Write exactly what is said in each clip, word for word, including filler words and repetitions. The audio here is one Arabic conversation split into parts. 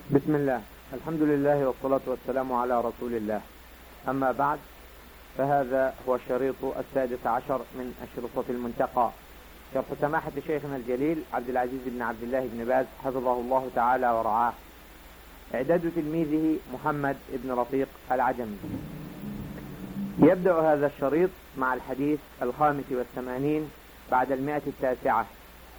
بسم الله، الحمد لله والصلاة والسلام على رسول الله. أما بعد، فهذا هو الشريط السادس عشر من أشرطة المنتقى، شرح سماحة شيخنا الجليل عبد العزيز بن عبد الله بن باز حفظه الله تعالى ورعاه. إعداد تلميذه محمد بن رفيق العجمي. يبدأ هذا الشريط مع الحديث الخامس والثمانين بعد المئة التاسعة.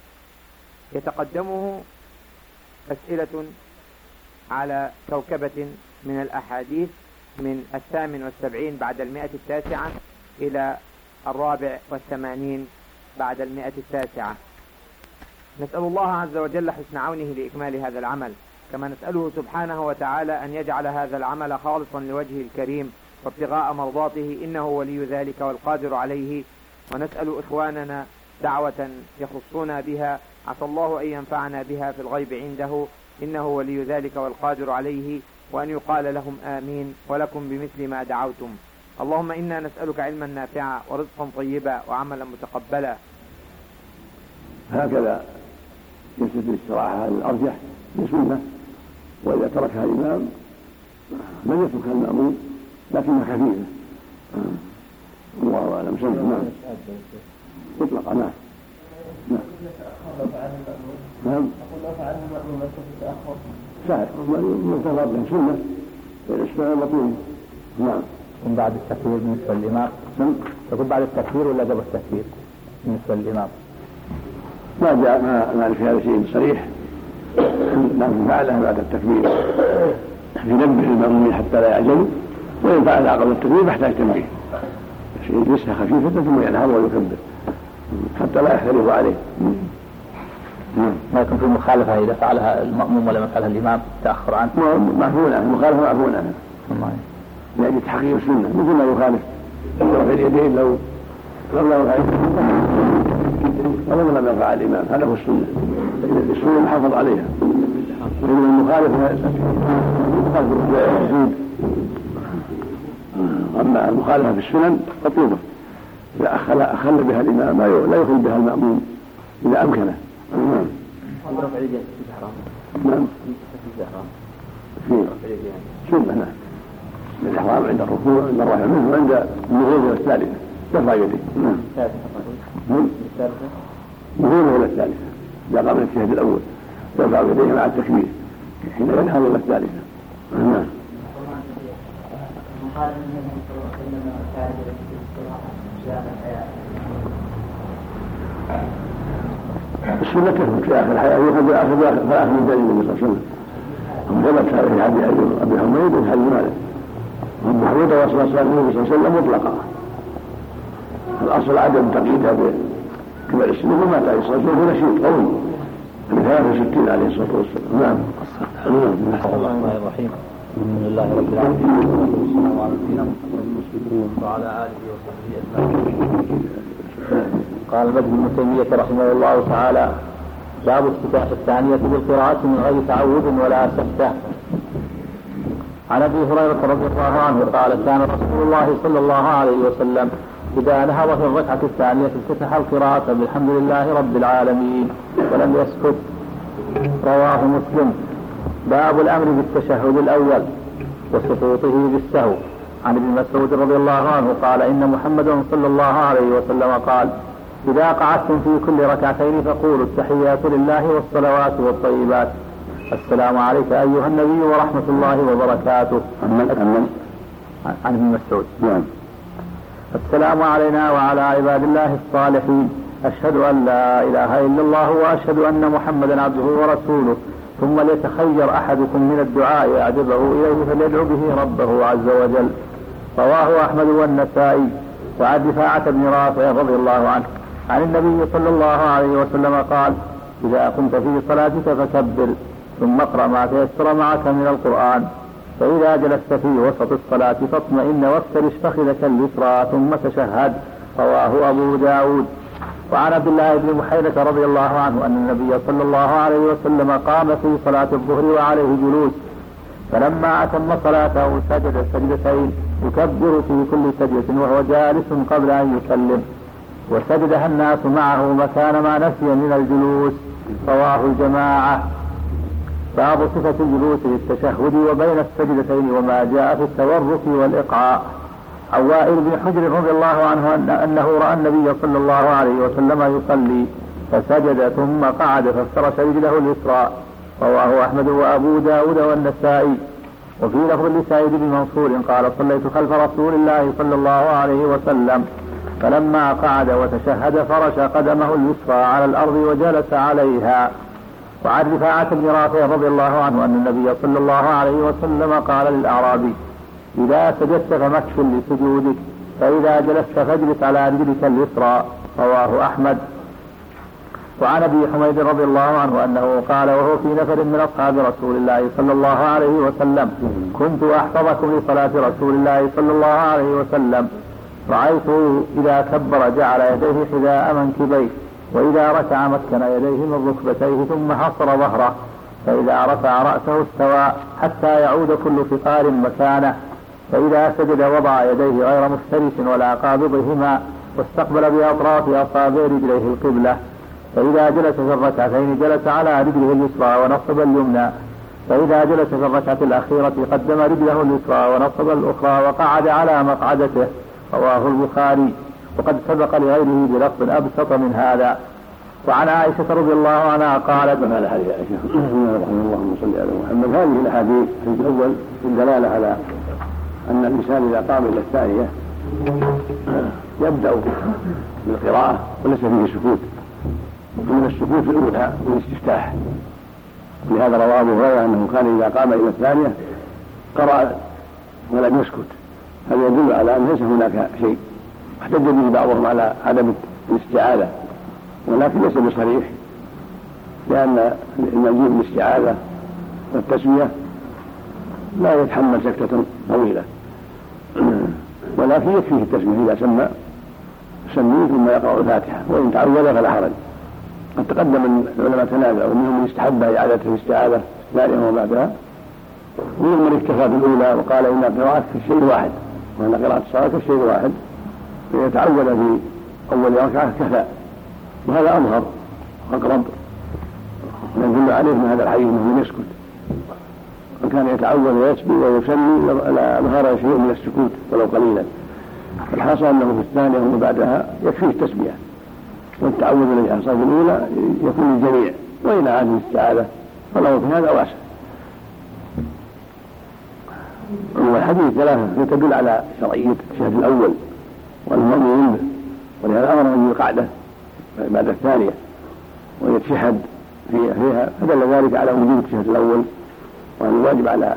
يتقدمه أسئلة على كوكبة من الأحاديث من الثامن والسبعين بعد المئة التاسعة إلى الرابع والثمانين بعد المئة التاسعة. نسأل الله عز وجل حسن عونه لإكمال هذا العمل، كما نسأله سبحانه وتعالى أن يجعل هذا العمل خالصا لوجهه الكريم وابتغاء مرضاته، إنه ولي ذلك والقادر عليه. ونسأل إخواننا دعوة يخصون بها عسى الله أن ينفعنا بها في الغيب عنده، إنه ولي ذلك والقادر عليه، وأن يقال لهم آمين ولكم بمثل ما دعوتم. اللهم إنا نسألك علما نافعا ورزقا طيبا وعملا متقبلا. هكذا جلسة الاستراحة الأرجح بسنة، وإذا تركها الإمام لم يتركها المأموم لكنها خفيفة. الله أعلم. سنة نعم مطلقة. نعم نعم سهل متفضل به سنة الإسلام بطول. نعم. من بعد التكبير بالنسبة للإمام تقول بعد التكبير ولا قبل التكبير بالنسبة للإمام؟ ما جاء ما في هذا شيء صريح، لكن فعلها بعد التكبير في نبه المأمومين حتى لا يعجلوا، وإن فعلها قبل التكبير فاحتاج تنبيه، يجلسها خفيفة ثم ينهض ويكبر حتى لا يختلف عليه. ما يكون في مخالفة إذا فعلها المأموم ولا فعلها الإمام تأخر عنه؟ معفون عنه، مخالفة معفون عنه يعني تحقيق السنة، مثل ما يخالف رفع اليدين لو لو رفع أو لم يرفع الإمام، هذا هو السنة، السنة محافظ عليها. وإن المخالفة يزيد. أما المخالفة في السنن مطلوبة، إذا أخل, أخل بها الإمام لا يخل بها المأموم إذا أمكنه. نعم. رفع اليدين في الإحرام. نعم. في الإحرام. في سنة. نعم. الإحرام عند الركوع عند الرفع منه وعند النهوض والثالثة ترفع يديه. نعم. النهوض ولا الثالثة إذا قام الاجتهاد الأول ترفع يديه مع التكبير حين ينهض ولا الثالثة. نعم. السنة تثبت في آخر الحياة، يؤخذ بآخر في آخر من دين النبي صلى الله عليه وسلم. ثبت هذا في حديث أبي حميد وفي حديث مالك. أبو حميد رسول الله صلى الله عليه وسلم مطلقة، الأصل عدم تقييدها بكبر السن، وما تعيش صلى الله عليه وسلم نشيط قوي من ثلاثة وستين عليه الصلاة والسلام. نعم. بسم الله الرحمن الرحيم. الحمد لله رب العالمين والصلاة على نبينا محمد وعلى آله وصحبه أجمعين. قال ابن ابن تيمية رحمه الله تعالى: باب افتتاح الثانية بالقراءة من غير تعود ولا سكتة. عن ابي هريرة رضي الله عنه قال: كان رسول الله صلى الله عليه وسلم إذا نهض في الركعة الثانية افتتح القراءة بالحمد لله رب العالمين ولم يسكت. رواه مسلم. باب الأمر بالتشهد الأول وسقوطه بالسهو. عن ابن مسعود رضي الله عنه قال: إن محمدا صلى الله عليه وسلم قال: إذا قعدتم في كل ركعتين فقولوا التحيات لله والصلوات والطيبات، السلام عليك أيها النبي ورحمة الله وبركاته. عن ابن مسعود. السلام علينا وعلى عباد الله الصالحين، أشهد أن لا إله إلا الله وأشهد أن محمدا عبده ورسوله، ثم ليتخير أحدكم من الدعاء أعجبه إليه فليدعو به ربه عز وجل. رواه أحمد والنسائي. وعن رفاعة بن رافع رضي الله عنه عن النبي صلى الله عليه وسلم قال: إذا كنت في صلاتك فكبر، ثم اقرأ ما تيسر معك من القرآن، فإذا جلست في وسط الصلاة فاطمئن وافترش فخذك اليسرى ثم تشهد. رواه أبو داود. وعن عبد الله بن محيرة رضي الله عنه أن النبي صلى الله عليه وسلم قام في صلاة الظهر وعليه جلوس، فلما أتم صلاته سجد سجدتين يكبر في كل سجدة وهو جالس قبل أن يسلم، وسجدها الناس معه مكان ما نسي من الجلوس. رواه الجماعة. باب صفة الجلوس للتشهد وبين السجدتين وما جاء في التورك والإقعاء. عن وائل بن حجر رضي الله عنه أنه رأى النبي صلى الله عليه وسلم يصلي فسجد ثم قعد فافترش رجله اليسرى. رواه أحمد وأبو داود والنسائي. وفي لفظ لسعيد بن منصور قال صليت خلف رسول الله صلى الله عليه وسلم فلما قعد وتشهد فرش قدمه اليسرى على الأرض وجلس عليها. وعن رفاعة بن رافع رضي الله عنه أن النبي صلى الله عليه وسلم قال للأعرابي إذا سجدت فمكث لسجودك فإذا جلست فاجلس على رجلك اليسرى. رواه أحمد. وعن أبي حميد رضي الله عنه أنه قال وهو في نفر من أصحاب رسول الله صلى الله عليه وسلم كنت أحفظكم لصلاة رسول الله صلى الله عليه وسلم رأيته إذا كبر جعل يديه حذاء منكبيه وإذا ركع مكن يديه من ركبتيه ثم حصر ظهره فإذا رفع رأسه استوى حتى يعود كل فقار مكانه فإذا سجد وضع يديه غير مفترس ولا قابضهما واستقبل بأطراف أصابع رجليه القبلة. فإذا جلس في الركعتين جلس على رجله اليسرى ونصب اليمنى فإذا جلس في الركعة الأخيرة قدم رجله اليسرى ونصب الأخرى وقعد على مقعدته. رواه البخاري. وقد سبق لغيره بلفظ أبسط من هذا. وعن عائشة رضي الله عنها قالت هذا حديث عائشة اللهم صل على محمد. هذه الأحاديث في الأول الدلالة على أن الإنسان إذا قام إلى الثانية يبدأ بالقراءة وليس فيه سكوت من السكوت الأولى والاستفتاح. لهذا رواه أبو هريرة أنه كان إذا قام إلى الثانية قرأ ولم يسكت. هذا يدل على أن ليس هناك شيء. احتج به بعضهم على عدم الاستعاذة ولكن ليس بصريح لأن المجيء بالاستعاذة والتسمية لا يتحمل سكتة طويلة ولكن يكفيه التسمية إذا سمى سميه ثم يقرأ الفاتحة وإن تعود فلا حرج. قد تقدم من العلماء تنازعوا منهم من استحب إعادة الاستعاذة ثانية وبعدها ومنهم من اكتفى بالأولى وقال إن قراءة كالشيء واحد وأن قراءة الصلاة كالشيء واحد فيتعود في أول ركعة كفى. وهذا أظهر أقرب يدل عليه من هذا الحديث أنه يسكت وكان يتعود ويسبي ويسمي لظهر شيء من السكوت ولو قليلا. الحاصل أنه في الثانية وبعدها يكفيه التسمية والتعوذ الذي حصل في الأولى يكون للجميع وإن عاد الاستعاذة فله في هذا واسع. والحديث ثلاثة تدل على شرعية التشهد الأول والمؤمن ولهذا أمر من القعدة بعد الثانية ويتشهد فيها فدل ذلك على وجوب التشهد الأول وأن الواجب على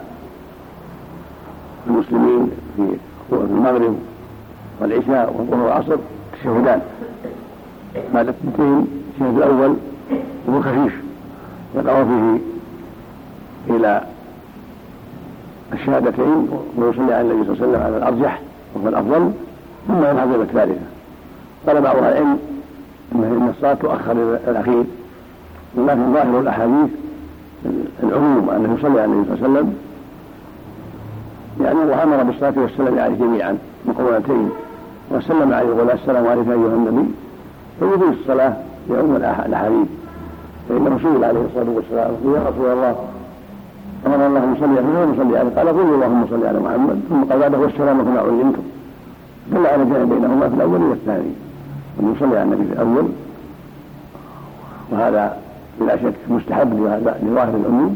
المسلمين في المغرب والعشاء والظهر والعصر تشهدان بعد الثنتين. التشهد الأول هو خفيف يقع فيه إلى الشهادتين ويصلي على النبي صلى الله عليه وسلم على الأرجح وهو الأفضل ثم ينهض إلى الثالثة. قال بعض العلم إن الصلاة تؤخر إلى الأخير ولكن ظاهر الأحاديث العموم أنه يصلي على النبي صلى الله عليه وسلم يعني وأمر بالصلاة والسلام عليه جميعا مقرونتين وسلم عليه وقال السلام عليك أيها النبي فيجوز الصلاة يعم الأحاديث. فإن الرسول عليه الصلاة والسلام يا رسول الله أمر الله أن يصلي عليه ونصلي عليه قال قل اللهم صل على محمد ثم قال بعده والسلام كما علمتم دل على جمع بينهما في الأول والثاني أن يصلي على النبي في الأول وهذا بلا شك مستحب لظاهر العموم.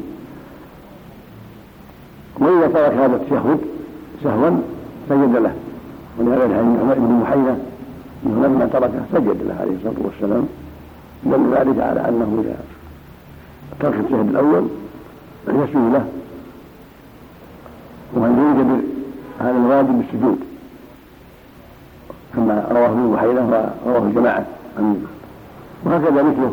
وإذا ترك هذا التشهد سهوا سجد له ولهذا الحديث ابن محينة انه لما تركه سجد له عليه الصلاة والسلام دل ذلك على أنه إذا ترك التشهد الأول يسجد له وأن يوجد هذا الواجب بالسجود كما رواه ابن محينة ورواه الجماعة. وهكذا مثله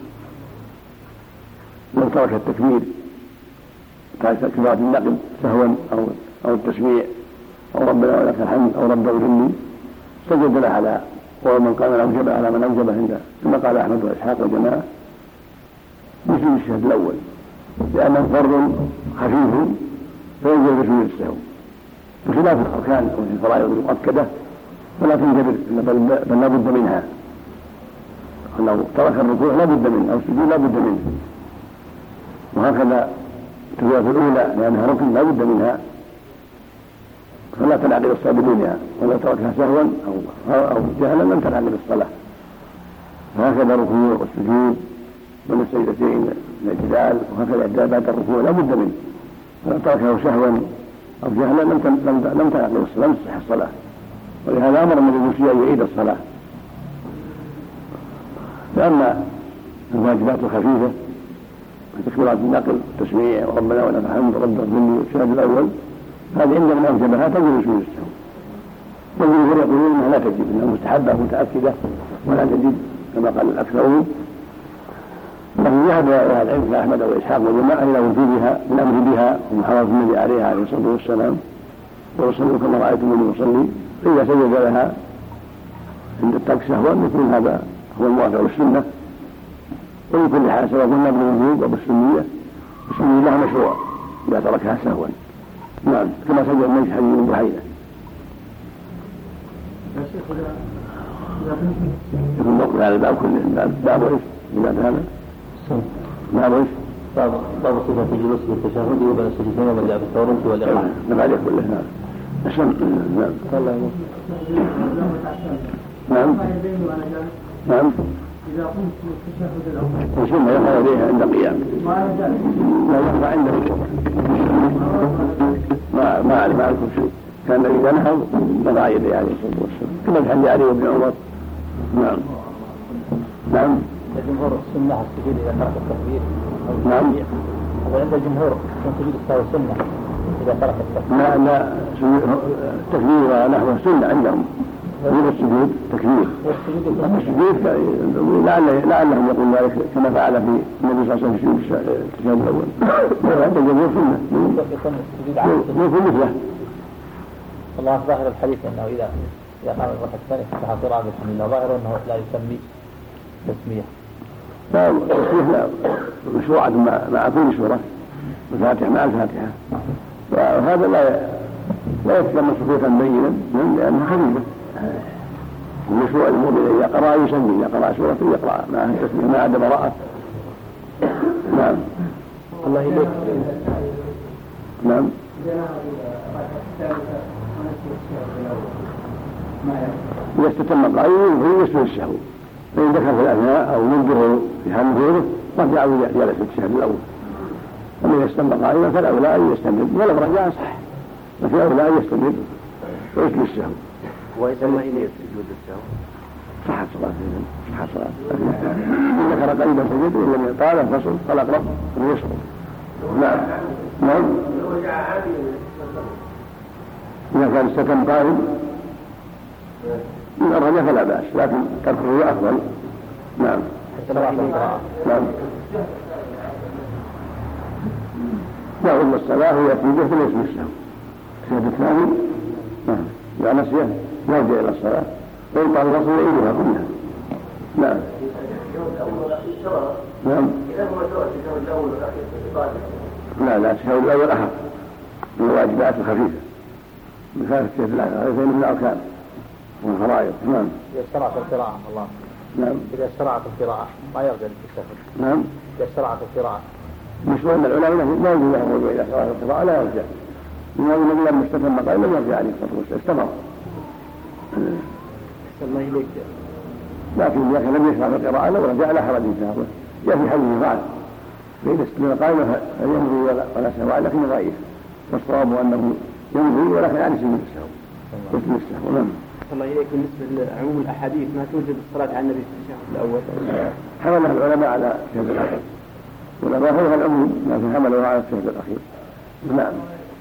لو ترك التكبير كبيرة النقل سهوا أو أو التسميع أو ربنا ولك الحمد أو رب اغفرني سجد له على ومن قال الأوجب على من أوجب عنده كما قال أحمد وإسحاق والجماعة مثل الشهد الأول لأنه فرض خفيف فينزل بسجود السهو بخلاف الأركان أو الفرائض المؤكدة فلا تنجبر بل لا بد منها. لو ترك الركوع لا بد منه أو السجود لا بد منه. وهكذا التكبيرة الأولى لأنها ركن لا بد منها فلا تنعقد الصلاة بدونها، ولو تركها سهوا أو أو جهلا لم تنعقد الصلاة. وهكذا الركوع والسجود والسجدتين الاعتدال، وهكذا بعد الركوع لا بد منه، ولو تركه سهوا أو جهلا لم لم تنعقد الصلاة، لم تصح الصلاة. ولهذا أمر النبي أن يعيد الصلاة. فأما الواجبات الخفيفة وتكبيرات النقل التسميع وربنا ولك الحمد رب الظل والشهد الأول هذه عند من أوجبها تجب سجود السهو، والجمهور يقولون أنها لا تجب، أنها مستحبة متأكدة ولا تجب كما قال الأكثرون. لكن ذهب إلى العلم كأحمد وإسحاق وجماعة إلى وجوبها بالأمر بها ومحاولة النبي عليه عليه الصلاة والسلام وصلوا كما رأيتموني يصلي، فإذا سجد لها عند الترك سهوا يكون هذا هو الموافق للسنة. وفي كل حال سواء قلنا بالوجوب أو بالسنية السنية لها مشروع إذا تركها سهوا. نعم كما سجد النبي حديث بن بحيرة. يكون موقف على الباب كله باب ايش؟ باب هذا؟ باب ايش؟ باب باب صفة الجلوس بالتشهد وبين السجدتين وبدأ بالتورك والإقامة. نعم عليه كله. نعم. نعم. نعم. نعم. إذا قمت بالتشهد الأول ثم يرفع يديه عند القيام. لا يرفع عند الركوع. ما ما أعرف عنكم شيء. كان إذا نهض وضع يديه عليه الصلاة والسلام كما في حديث علي بن عمر. نعم. نعم. الجمهور السنة السجود إذا ترك التكبير. نعم. وعند الجمهور كان سجود السهو سنة إذا ترك التكبير. لا لا تكبير ونحو السنة عندهم. غير السجود تكبير. السجود لعلهم يقول ذلك كما فعل في النبي صلى الله عليه وسلم في التشهد الأول. عند الجمهور سنة. مو في مثله. الله ظاهر الحديث أنه إذا إذا قام الركعة الثانية فتح قراءة بسم الله ظاهر أنه لا يسمي تسمية. لا التسمية لا مشروعة مع كل سورة الفاتحة مع الفاتحة، وهذا لا لا يتكلم سكوتا بينا لأنها خفيفة. المشروع المؤمن إذا قرأ يسمي، إذا قرأ سورة يقرأ معها التسمية ما عدا براءة. نعم. الله يبارك. نعم. إذا استتم قائما فهو يسجد السهو، فإن ذكر في الأثناء أو ينظر في حال غيره رجع جلس التشهد الأول. أما إذا استتم قائما فالأولى أن يستمر، ولو رجع صح، لكن الأولى أن يستمر ويسجد السهو. ويسمى إليه سجود السهو. صحت صلاة صحت صلاة. إن ذكر قريبا سجد وإن لم يطال فصل فلا أقرب ويسقط. نعم. نعم. إذا كان استتم قائم من الرجاء فلا بأس، لكن تركه أفضل. نعم. نعم. يعود الصلاة ويأتي به فليسمي السهو. الشهد الثاني نعم إذا نسيه يرجع إلى الصلاة ويطال الفصل ويعيدها كلها. نعم. نعم. لا لا الشهد الأول أخف من الواجبات الخفيفة بخلاف الشهد الآخر من الأركان والفرائض. نعم. إذا شرع في القراءة الله. نعم. إذا شرع في القراءة ما يرجع للتشهد. نعم. إذا شرع في القراءة. مشروع أن العلماء لا يجوز له الرجوع إلى شرع في القراءة لا يرجع. لأن النبي لما استتم قائما لم يرجع عليه الصلاة والسلام استمر. الله يليك. لكن إذا كان لم يشرع في القراءة لو رجع لا حرج إن شاء الله. جاء في حديث بعد فإذا استتم قائما فيمضي ولا سهو لكن ضعيف، والصواب أنه يمضي ولكن عن سبيل السهو. يسمي السهو. نعم. الله إليك. بالنسبة لعموم الأحاديث ما توجد الصلاة على النبي في التشهد الأول. حملها العلماء على التشهد الأخير، والعلماء هو العموم لكن حملوا على التشهد الأخير. نعم.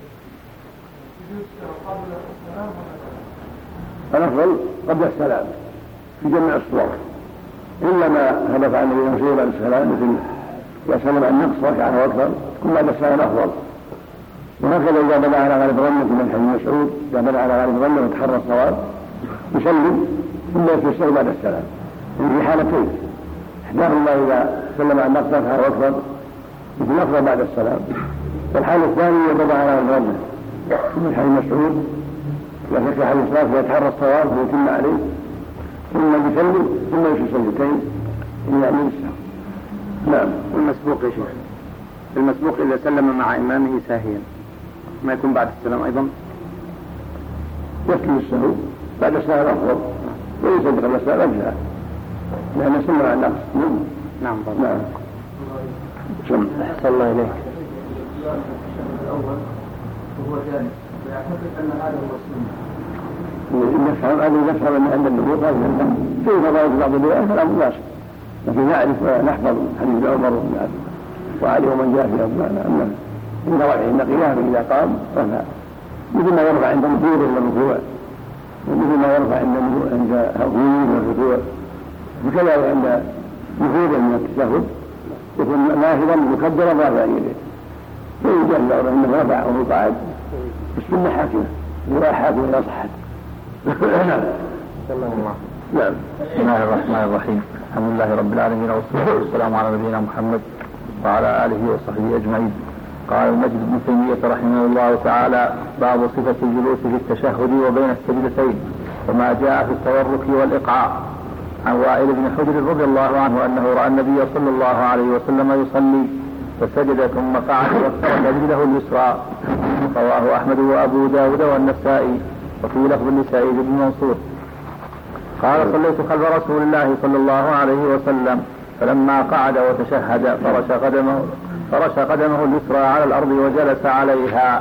الأفضل قبل السلام في جميع الصور، إلا ما ثبت عن النبي صلى الله عليه وسلم مثل إذا سلم عن نقص ركعة وأكثر كل بعد السلام أفضل. وهكذا إذا بدا على غالب ظنه من حديث مسعود إذا بدا على غالب ظنه وتحرى الصواب يسلم ثم يتوسل بعد السلام. في حالتين، إحداهما إذا سلم عن نقص ركعة وأكثر مثل أفضل بعد السلام، والحالة الثانية إذا بدا على غالب ظنه من حديث مسعود إذا فكر حديث الصلاة يتحرى الصواب ويتم عليه ثم يسلم ثم يسلم سجدتين ويعمل السهو. نعم. والمسبوق يا شيخ المسبوق إذا سلم مع إمامه ساهيا ما يكون بعد السلام أيضا؟ يكفي السهو بعد السلام أفضل وليس قبل السلام أجزاء لأن سمع عن نقص. نعم نعم نعم. أحسن الله إليك. وهو ذلك ويعتقد أن هذا هو إن السنة. نفهم أن نفهم أن عند النبوة هذا في فضائل بعض الروايات فلا مناسب، لكن نعرف ونحفظ حديث عمر وعلي ومن جاء في أزمانه أن إن رفعه النقية فإذا قام رفع مثل ما يرفع عند النزول إلى الركوع ومثل ما يرفع عند عند الغيوب والركوع، وكذلك عند نفوذ من التشهد يكون نافذا مكبرا رافعا يديه فيجهل له انه رفع وهو قاعد السنه حاكمه ولا حاكمه اذا صحت. نعم. نعم. بسم الله الرحمن الرحيم. الحمد لله رب العالمين والصلاه والسلام على نبينا محمد وعلى اله وصحبه اجمعين. قال المجد بن تيميه رحمه الله تعالى: باب صفه الجلوس في التشهد وبين السجدتين وما جاء في التورك والاقعاء. عن وائل بن حجر رضي الله عنه انه راى النبي صلى الله عليه وسلم يصلي فسجد ثم قعد وافترش رجله اليسرى. رواه احمد وابو داود والنسائي. وفي لفظ لسعيد بن منصور قال: صليت خلف رسول الله صلى الله عليه وسلم فلما قعد وتشهد فرش قدمه فرش قدمه اليسرى على الارض وجلس عليها.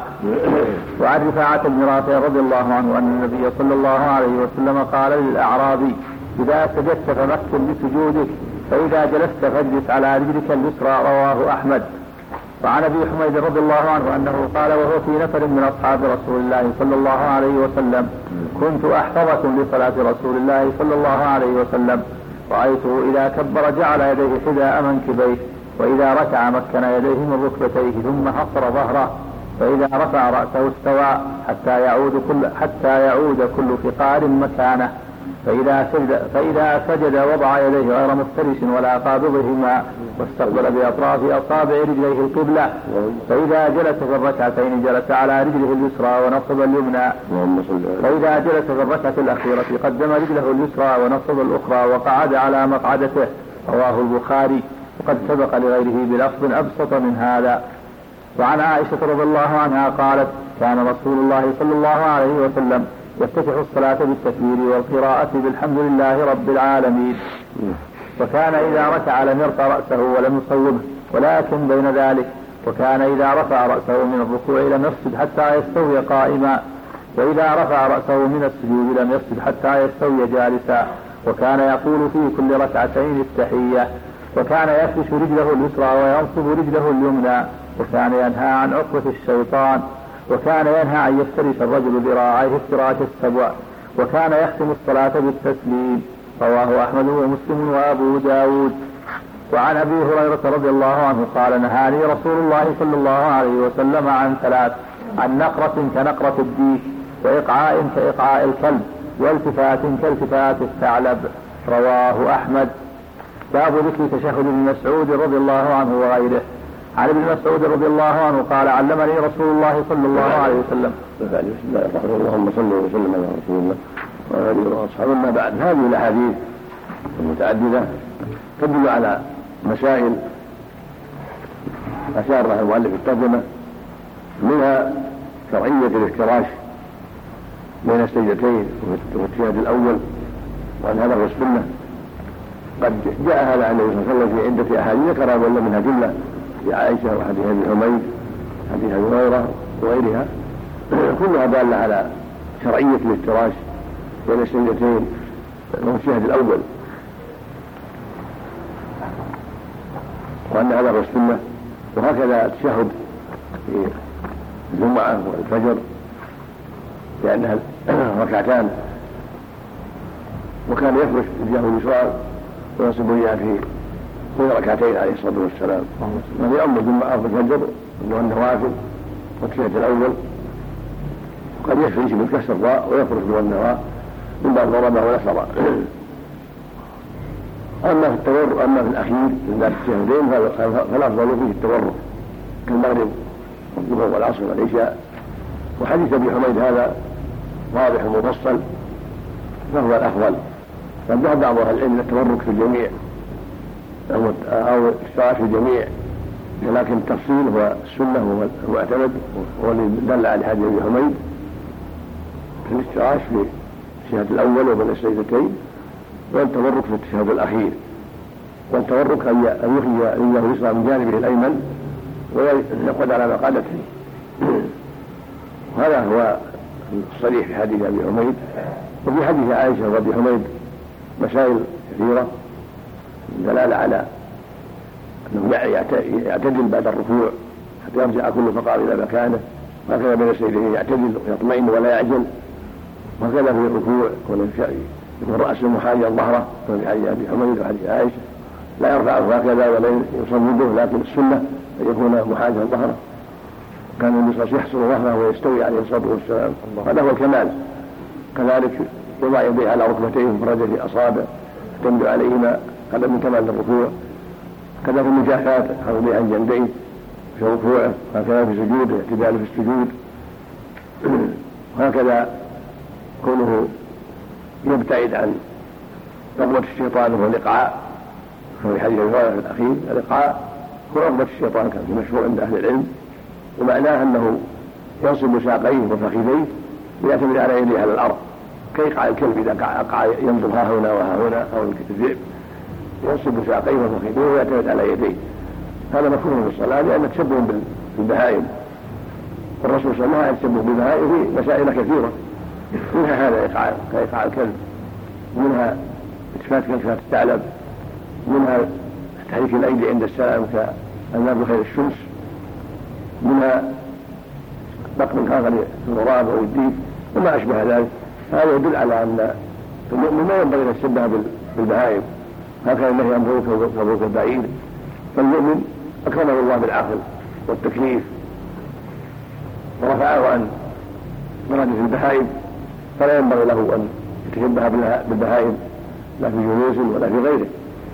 وعن رفاعة بن رافع رضي الله عنه ان النبي صلى الله عليه وسلم قال للاعرابي: اذا سجدت فمكن بسجودك فإذا جلست فاجلس على رجلك اليسرى. رواه أحمد. وعن أبي حميد رضي الله عنه أنه قال وهو في نفر من أصحاب رسول الله صلى الله عليه وسلم: كنت أحفظكم لصلاة رسول الله صلى الله عليه وسلم، رأيته إذا كبر جعل يديه حذاء منكبيه، وإذا ركع مكن يديه من ركبتيه ثم حصر ظهره، فإذا رفع رأسه استوى حتى يعود كل, حتى يعود كل فقار مكانه، فإذا سجد, فإذا سجد وضع يديه غير مفترش ولا قابضهما واستقبل بأطراف أصابع رجليه القبلة، فإذا جلس في الركعتين جلس على رجله اليسرى ونصب اليمنى، فإذا جلس في الركعة الأخيرة قدم رجله اليسرى ونصب الأخرى وقعد على مقعدته. رواه البخاري، وقد سبق لغيره بلفظ أبسط من هذا. وعن عائشة رضي الله عنها قالت: كان رسول الله صلى الله عليه وسلم يفتتح الصلاة بالتكبير والقراءة بالحمد لله رب العالمين، وكان إذا ركع لم يرفع رأسه ولم يصوبه ولكن بين ذلك، وكان إذا رفع رأسه من الركوع لم يسجد حتى يستوي قائما، وإذا رفع رأسه من السجود لم يسجد حتى يستوي جالسا، وكان يقول في كل ركعتين التحية، وكان يفرش رجله اليسرى وينصب رجله اليمنى، وكان ينهى عن عقبة الشيطان، وكان ينهى أن يفترش الرجل ذراعيه افتراش السبع، وكان يختم الصلاة بالتسليم. رواه أحمد ومسلم وأبو داود. وعن أبي هريرة رضي الله عنه قال: نهاني رسول الله صلى الله عليه وسلم عن ثلاث: عن نقرة كنقرة الديك، وإقعاء كإقعاء الكلب، والتفات كالتفات الثعلب. رواه أحمد. باب ذكر تشهد ابن مسعود رضي الله عنه وغيره. عن ابن مسعود رضي الله عنه قال: علمني رسول الله صلى الله عليه وسلم. اللهم صل وسلم على رسول الله وعلى اله واصحابه. ما بعد، هذه الاحاديث المتعدده تدل على مسائل اشار لها المؤلف الترجمه، منها شرعيه الافتراش بين السجدتين والتشهد الاول، وان هذا هو السنه. قد جاء هذا عن النبي صلى الله عليه وسلم في عده احاديث ذكر ولا منها جمله في عائشة وحديث ابي حميد حديث ابي هريرة وغيرها، كلها دالة على شرعية الافتراش بين السجدتين والتشهد الأول، وأن هذا هو السنة. وهكذا التشهد في الجمعة والفجر لأنها ركعتان، وكان يفرش رجله اليسرى وينصب إياه في في ركعتين عليه الصلاة والسلام، وفي أمر الجمعة والفجر والنوافل والتشهد الأول قد يفرش بالكسر الراء ويفرش بالنواء من بعد ضربه ونصر. أما في التورع أما في الأخير من ذات التشهدين فالأفضل فيه التورع كالمغرب والظهر والعصر والعشاء. وحديث ابي حميد هذا واضح ومفصل فهو الأفضل. فذهب بعض أهل العلم إلى التورك في الجميع أو الاشتراك في الجميع ولكن التفصيل هو السنة هو المعتمد، هو اللي دل على حديث أبي حميد في الافتراش في التشهد الأول وبين السجدتين، والتورك في التشهد الأخير. والتورك أن يخرج رجله اليسرى من جانبه الأيمن ويقعد على مقعدته، وهذا هو الصريح في حديث أبي حميد. وفي حديث عائشة وأبي حميد مسائل كثيرة دلالة على أنه يعتدل بعد الركوع حتى يرجع كل فقار إلى مكانه، وهكذا بين السجدتين يعتدل ويطمئن ولا يعجل، وهكذا في الركوع يكون رأسه محاذيا ظهره في حديث أبي حميد وحديث عائشة، لا يرفعه هكذا ولا يصمده، لكن السنة أن يكون محاذيا ظهره. كان النبي صلى الله عليه وسلم يحصر ظهره ويستوي عليه الصلاة والسلام، هذا هو الكمال. كذلك يضع يديه على ركبتيه مفرجة أصابع تمد عليهما، هذا من كمال الركوع. كذا في المجاهدات يحفظ عن جنبيه في ركوعه، هكذا في سجوده اعتداله في السجود. وهكذا كونه يبتعد عن رغبة الشيطان وهو الإقعاء، في حديث الرواية الأخير الإقعاء هو رغبة الشيطان كان مشهور عند أهل العلم، ومعناه أنه ينصب ساقيه وفخذيه ويعتمد على يديه على الأرض كيقع الكلب إذا قع ينظر ها هنا وها هنا أو الذئب، ينصب ساقيه وفخذيه ويعتمد على يديه. هذا مكروه في الصلاة لأن تشبه بالبهائم، والرسول صلى الله عليه وسلم يتشبه بالبهائم في مسائل كثيرة، منها هذا إقعاء كيقع الكلب، منها إتفات كالفات الثعلب، منها تحريك الأيدي عند السلام كالنار بخير الشمس، منها نقل الآخر في الغراب أو الديك وما أشبه ذلك. هذا يدل على أن المؤمن ما ينبغي أن يتشبه بالبهائم، هكذا النهي عن بروك البعير. فالمؤمن أكرمه الله بالعقل والتكليف ورفعه عن مرادة البهائم، فلا ينبغي له أن يتشبه بالبهائم لا في جلوس ولا في غيره.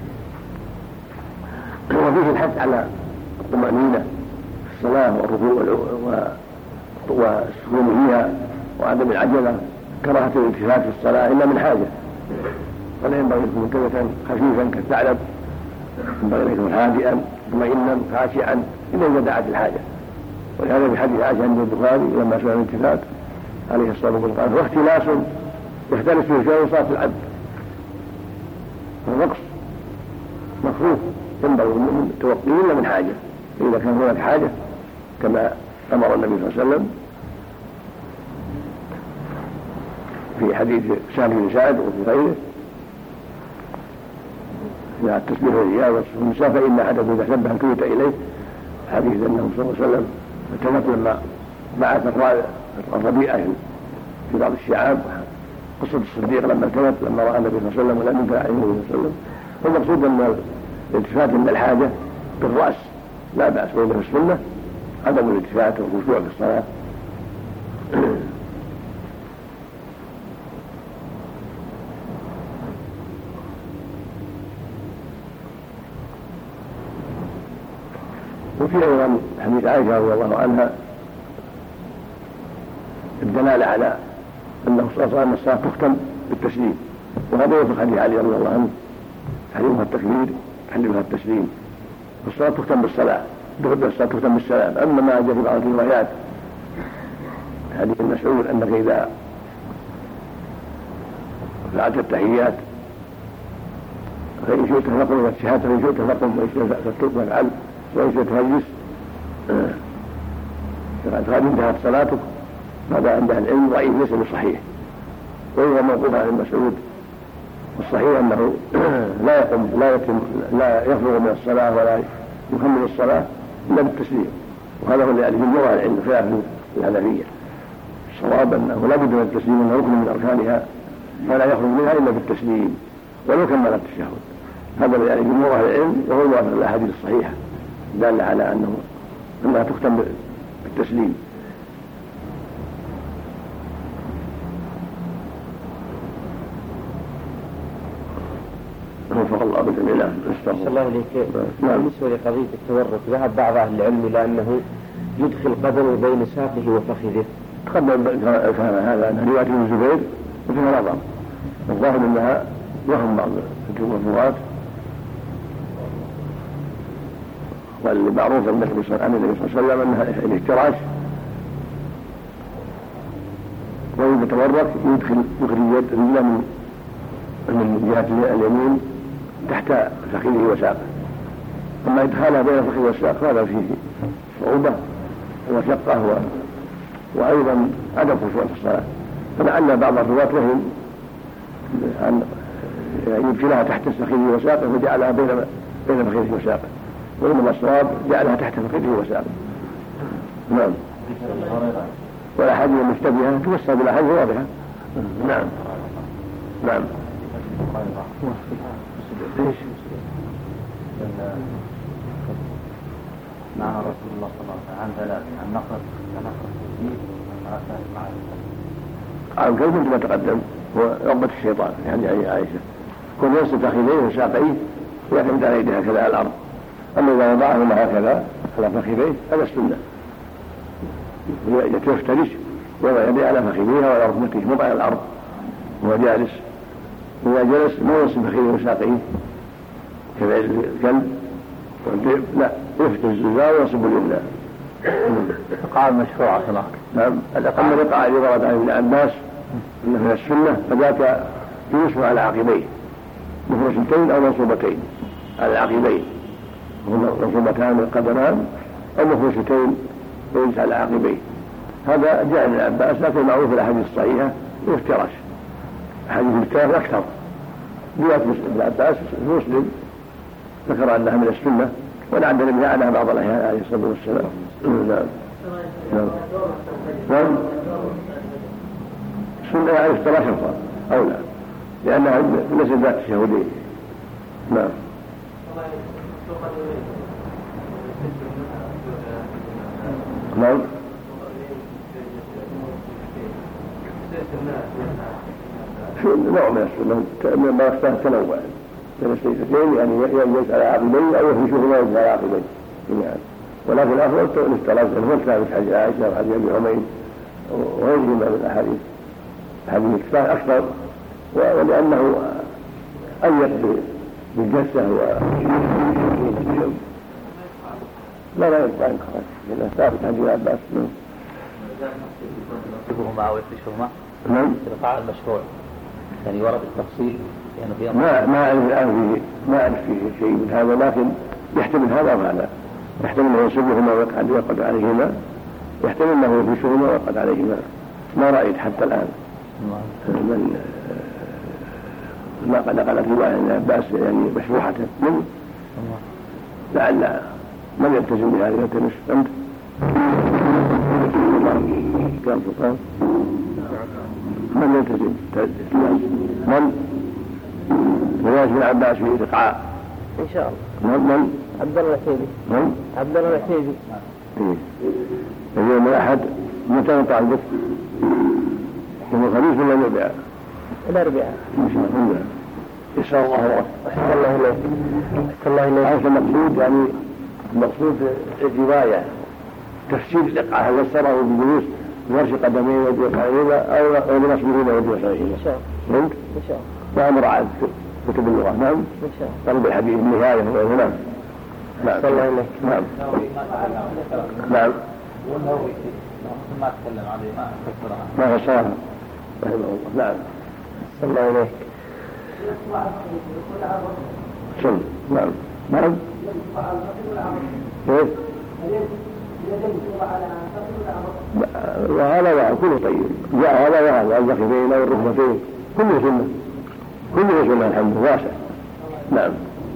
وفيه الحث على الطمأنينة في الصلاة والركوع والسكون فيها وعدم العجلة، كراهة الالتفات في الصلاة إلا من حاجة، ولا ينبغي أن يكون ملتفتا خفيفا كالثعلب، ينبغي أن يكون هادئا مطمئنا خاشعا إلا إذا دعت الحاجة. ولهذا في حديث عائشة عند البخاري لما سئل الالتفات عليه الصلاة والسلام قال: واختلاس يختلس فيه شيء صلاة العبد. الرقص مكروه، ينبغي المؤمن التوقي إلا من حاجة، إذا كان هناك حاجة كما أمر النبي صلى الله عليه وسلم في حديث سهل بن سعد وفي غيره مع التسبيح والرياض والنساء، فإن أحدكم إذا شبه الكوت إليه، حديث أنه صلى الله عليه وسلم التمت لما بعث الربيعة في بعض الشعاب، قصة الصديق لما التمت لما رأى النبي صلى الله عليه وسلم ولم ينكر عليه النبي صلى الله عليه وسلم. والمقصود أن الالتفات من الحاجة بالرأس لا بأس، وإنه السنة عدم الالتفات والخشوع في الصلاة. وفي أيضا حديث عائشة رضي الله عنها الدلالة على أنه صلى الله عليه وسلم الصلاة تختم بالتسليم، وهذا يوافق حديث علي رضي الله عنه تحريمها التكبير تحريمها التسليم، والصلاة تختم بالصلاة الصلاة تختم بالسلام. أما ما جاء في بعض الروايات حديث مسعود أنك إذا فعلت التحيات فإن شئت فقل والشهادة فإن شئت فقل وإن شئت فافعل وإن شئت فاجلس، فقد انتهت صلاتك. هذا عند العلم ضعيف ليس بصحيح، وهو موقوف عن المسعود. والصحيح أنه لا يقوم لا يتم لا يفرغ من الصلاة ولا يكمل الصلاة إلا بالتسليم، وهذا هو اللي عليه جمهور العلم خلاف الحنفية. الصواب أنه لا بد من التسليم، أنه ركن من أركانها فلا يخرج منها إلا بالتسليم ولو كمل التشهد. هذا اللي عليه جمهور العلم، وهو الوافق الأحاديث الصحيحة دالة على أنه أنها تختم بالتسليم. وفق الله بالجميع. أحسن الله إليك. بالنسبة لقضية التورك ذهب بعض أهل العلم إلى أنه يدخل قدمه بين ساقه وفخذه. تقدم كان هذا أن رواية ابن الزبير وفيها نظر، الظاهر أنها وهم بعض الرواة، والمعروف عن النبي صلى الله عليه وسلم أنها الافتراش، وإذا تورك يدخل يخرج يد رجله من من جهة اليمين تحت فخذه وساقه، أما إدخالها بين الفخذ والساق هذا فيه صعوبة ومشقة وأيضا عدم خشوع في الصلاة، فلعل بعض الرواة وهم أن يدخلها تحت فخذه وساقه وجعلها بين بين فخذه وساقه، وإنما الصواب جعلها تحت فخذه وساقه. نعم. والأحاديث المشتبهة توسع بالأحاديث واضحة. نعم. نعم. ايش؟ نهى رسول الله صلى الله عليه وسلم عن ثلاث: عن نقص تنقص الدين وعن مع عن كلمة ما تقدم هو رغبة الشيطان، يعني أي عائشة كل ينصب فخذيه وساقيه ويعتمد على يده هكذا على الأرض، أما إذا وضعهما هكذا على فخذيه هذا السنة، يفترش ويضع يديه على فخذيه وعلى ركبته مو على الأرض وهو جالس، وإذا جلس ما ينصب فخذيه وساقيه كفعل الكلب والذئب، لا يفتح الزجاج وينصب اليمنى. الإقعاء مشروع أصلا. نعم. الأقل الإقعاء اللي ورد عن ابن عباس إنه من السنة فذاك ينصب على عقبيه مفرشتين أو منصوبتين على العقبين، منصوبتان القدمان أو مفرشتين ويجلس على عقبيه، هذا جاء ابن عباس، لكن معروف في الأحاديث الصحيحة وافتراش، أحاديث الافتراش أكثر. رواية ابن عباس مسلم ذكر أنها من السنة ولعل النبي عنها بعض الأحيان عليه الصلاة والسلام. نعم. نعم. نعم. السنة يعني افتراش أفضل أو لا، لأنها ليست ذات الشهودين. نعم. نعم. نوع من السنة من ما تنوع بين السيفتين، يعني يجلس على عقبيه أو يفرشهما يجلس على عقبيه يعني. ولكن الأفضل الافتراش هو كان في حديث عائشة وحديث أبي عمير وغيرهما من الأحاديث، حديث الافتراش أكثر ولأنه أيق بالجسة و لا لا يبقى إن خرج لأنه ثابت عن ابن عباس. يكتبهما أو يفرشهما. نعم. الإقعاء المشروع يعني ورد التفصيل يعني فيها ما ما أعرف الآن فيه ما أعرف فيه شيء من هذا، لكن يحتمل هذا وهذا، يحتمل أنه ينصبهما ويقعد ويقعد عليهما، يحتمل أنه يفرشهما ويقعد عليهما، ما رأيت حتى الآن من ما قد نقلت رواية عن عباس يعني مشروحة من لعل من يلتزم بهذه التمس. أنت كم سلطان من يلتزم من رواية ابن عباس في الإقعاء إن شاء الله. من من عبد الله العتيبي. من عبد الله العتيبي. إيه. اليوم الأحد متى نطلع البث؟ يوم الخميس ولا الأربعاء؟ الأربعاء. إن شاء الله. يسأل الله الله. أحسن الله إليك. أحسن الله إليك. هذا المقصود يعني المقصود الرواية تفسير الإقعاء هل يسره بالجلوس بورش قدمين وجه صحيحة أو بنصبهما وجه صحيحة. إن شاء الله. فهمت؟ إن شاء ما الله. مراعاة كتب اللغة. نعم. إن شاء الله. طلب الحديث النهاية وغيره. نعم. أحسن الله إليك. نعم. نعم. ما تكلم عليه ما فسرها. ما فسرها. رحمه الله. نعم. أحسن الله إليك. سن. نعم. نعم. كيف؟ وهذا وهذا كله طيب، جاء هذا وهذا الفخذين أو الركبتين كله سنة، كله سنة الحمد لله واسع. نعم.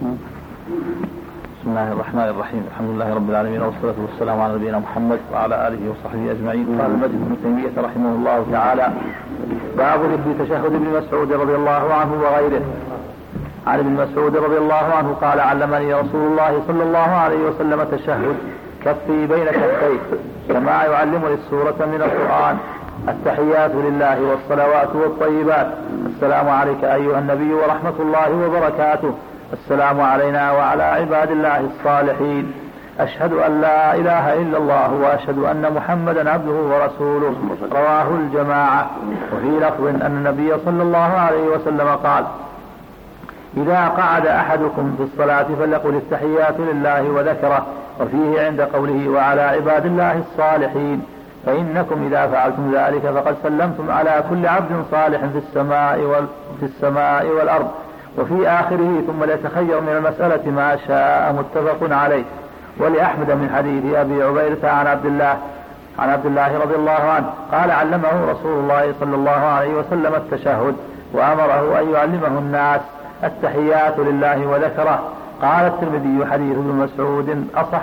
بسم الله الرحمن الرحيم، الحمد لله رب العالمين والصلاة والسلام على نبينا محمد وعلى آله وصحبه أجمعين. قال المجد بن تيمية رحمه الله تعالى: باب ذكر تشهد ابن مسعود رضي الله عنه وغيره. عن ابن مسعود رضي الله عنه قال: علمني رسول الله صلى الله عليه وسلم تشهد كفي بين كفيه كما يعلمني السورة من القرآن: التحيات لله والصلوات والطيبات، السلام عليك أيها النبي ورحمة الله وبركاته، السلام علينا وعلى عباد الله الصالحين، أشهد أن لا إله إلا الله وأشهد أن محمدا عبده ورسوله. رواه الجماعة. وفي لفظ أن النبي صلى الله عليه وسلم قال: إذا قعد أحدكم في الصلاة فليقل التحيات لله وذكره وفيه عند قوله وعلى عباد الله الصالحين فإنكم إذا فعلتم ذلك فقد سلمتم على كل عبد صالح في السماء, وال... في السماء والأرض. وفي آخره ثم ليتخير من المسألة ما شاء متفق عليه. ولأحمد من حديث أبي عبيدة عن عبد الله عن عبد الله رضي الله عنه قال علمه رسول الله صلى الله عليه وسلم التشهد وأمره أن يعلمه الناس التحيات لله وذكره. قال الترمذي حديث ابن مسعود أصح,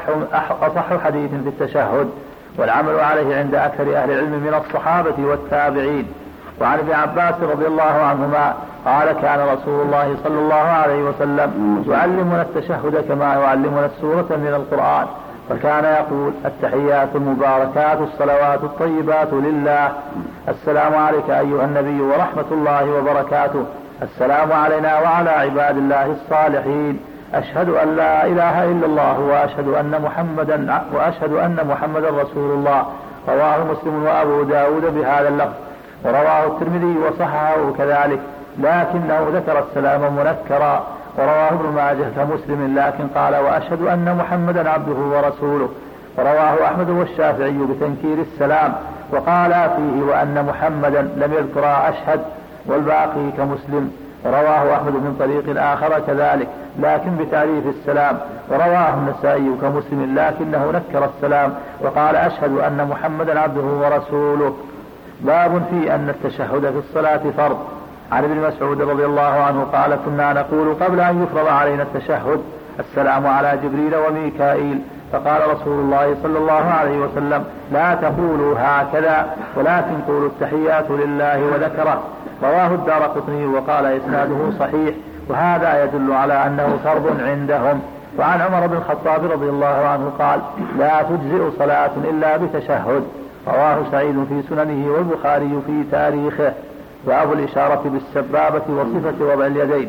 أصح حديث في التشهد والعمل عليه عند أكثر أهل العلم من الصحابة والتابعين. وعن ابن عباس رضي الله عنهما قال كان رسول الله صلى الله عليه وسلم يعلمنا التشهد كما يعلمنا السورة من القرآن فكان يقول التحيات المباركات الصلوات الطيبات لله السلام عليك أيها النبي ورحمة الله وبركاته السلام علينا وعلى عباد الله الصالحين أشهد أن لا إله إلا الله وأشهد أن محمدا وأشهد أن محمدا رسول الله. رواه مسلم وأبو داود بهذا اللفظ ورواه الترمذي وصححه كذلك لكنه ذكر السلام منكرا. ورواه ابن ماجه كمسلم لكن قال وأشهد أن محمدا عبده ورسوله. ورواه أحمد والشافعي بتنكير السلام وقال فيه وأن محمدا لم يذكر أشهد والباقي كمسلم. ورواه أحمد من طريق آخر كذلك لكن بتعريف السلام. ورواه النسائي كمسلم لكنه نكر السلام وقال أشهد أن محمدا عبده ورسوله. باب في أن التشهد في الصلاة فرض. عن ابن مسعود رضي الله عنه قال كنا نقول قبل أن يفرض علينا التشهد السلام على جبريل وميكائيل فقال رسول الله صلى الله عليه وسلم لا تقولوا هكذا ولكن قولوا التحيات لله وذكره. رواه الدارقطني وقال إسناده صحيح وهذا يدل على أنه فرض عندهم. وعن عمر بن الخطاب رضي الله عنه قال لا تجزئ صلاة إلا بتشهد. رواه سعيد في سننه والبخاري في تاريخه. باب الإشارة بالسبابة وصفة وضع اليدين.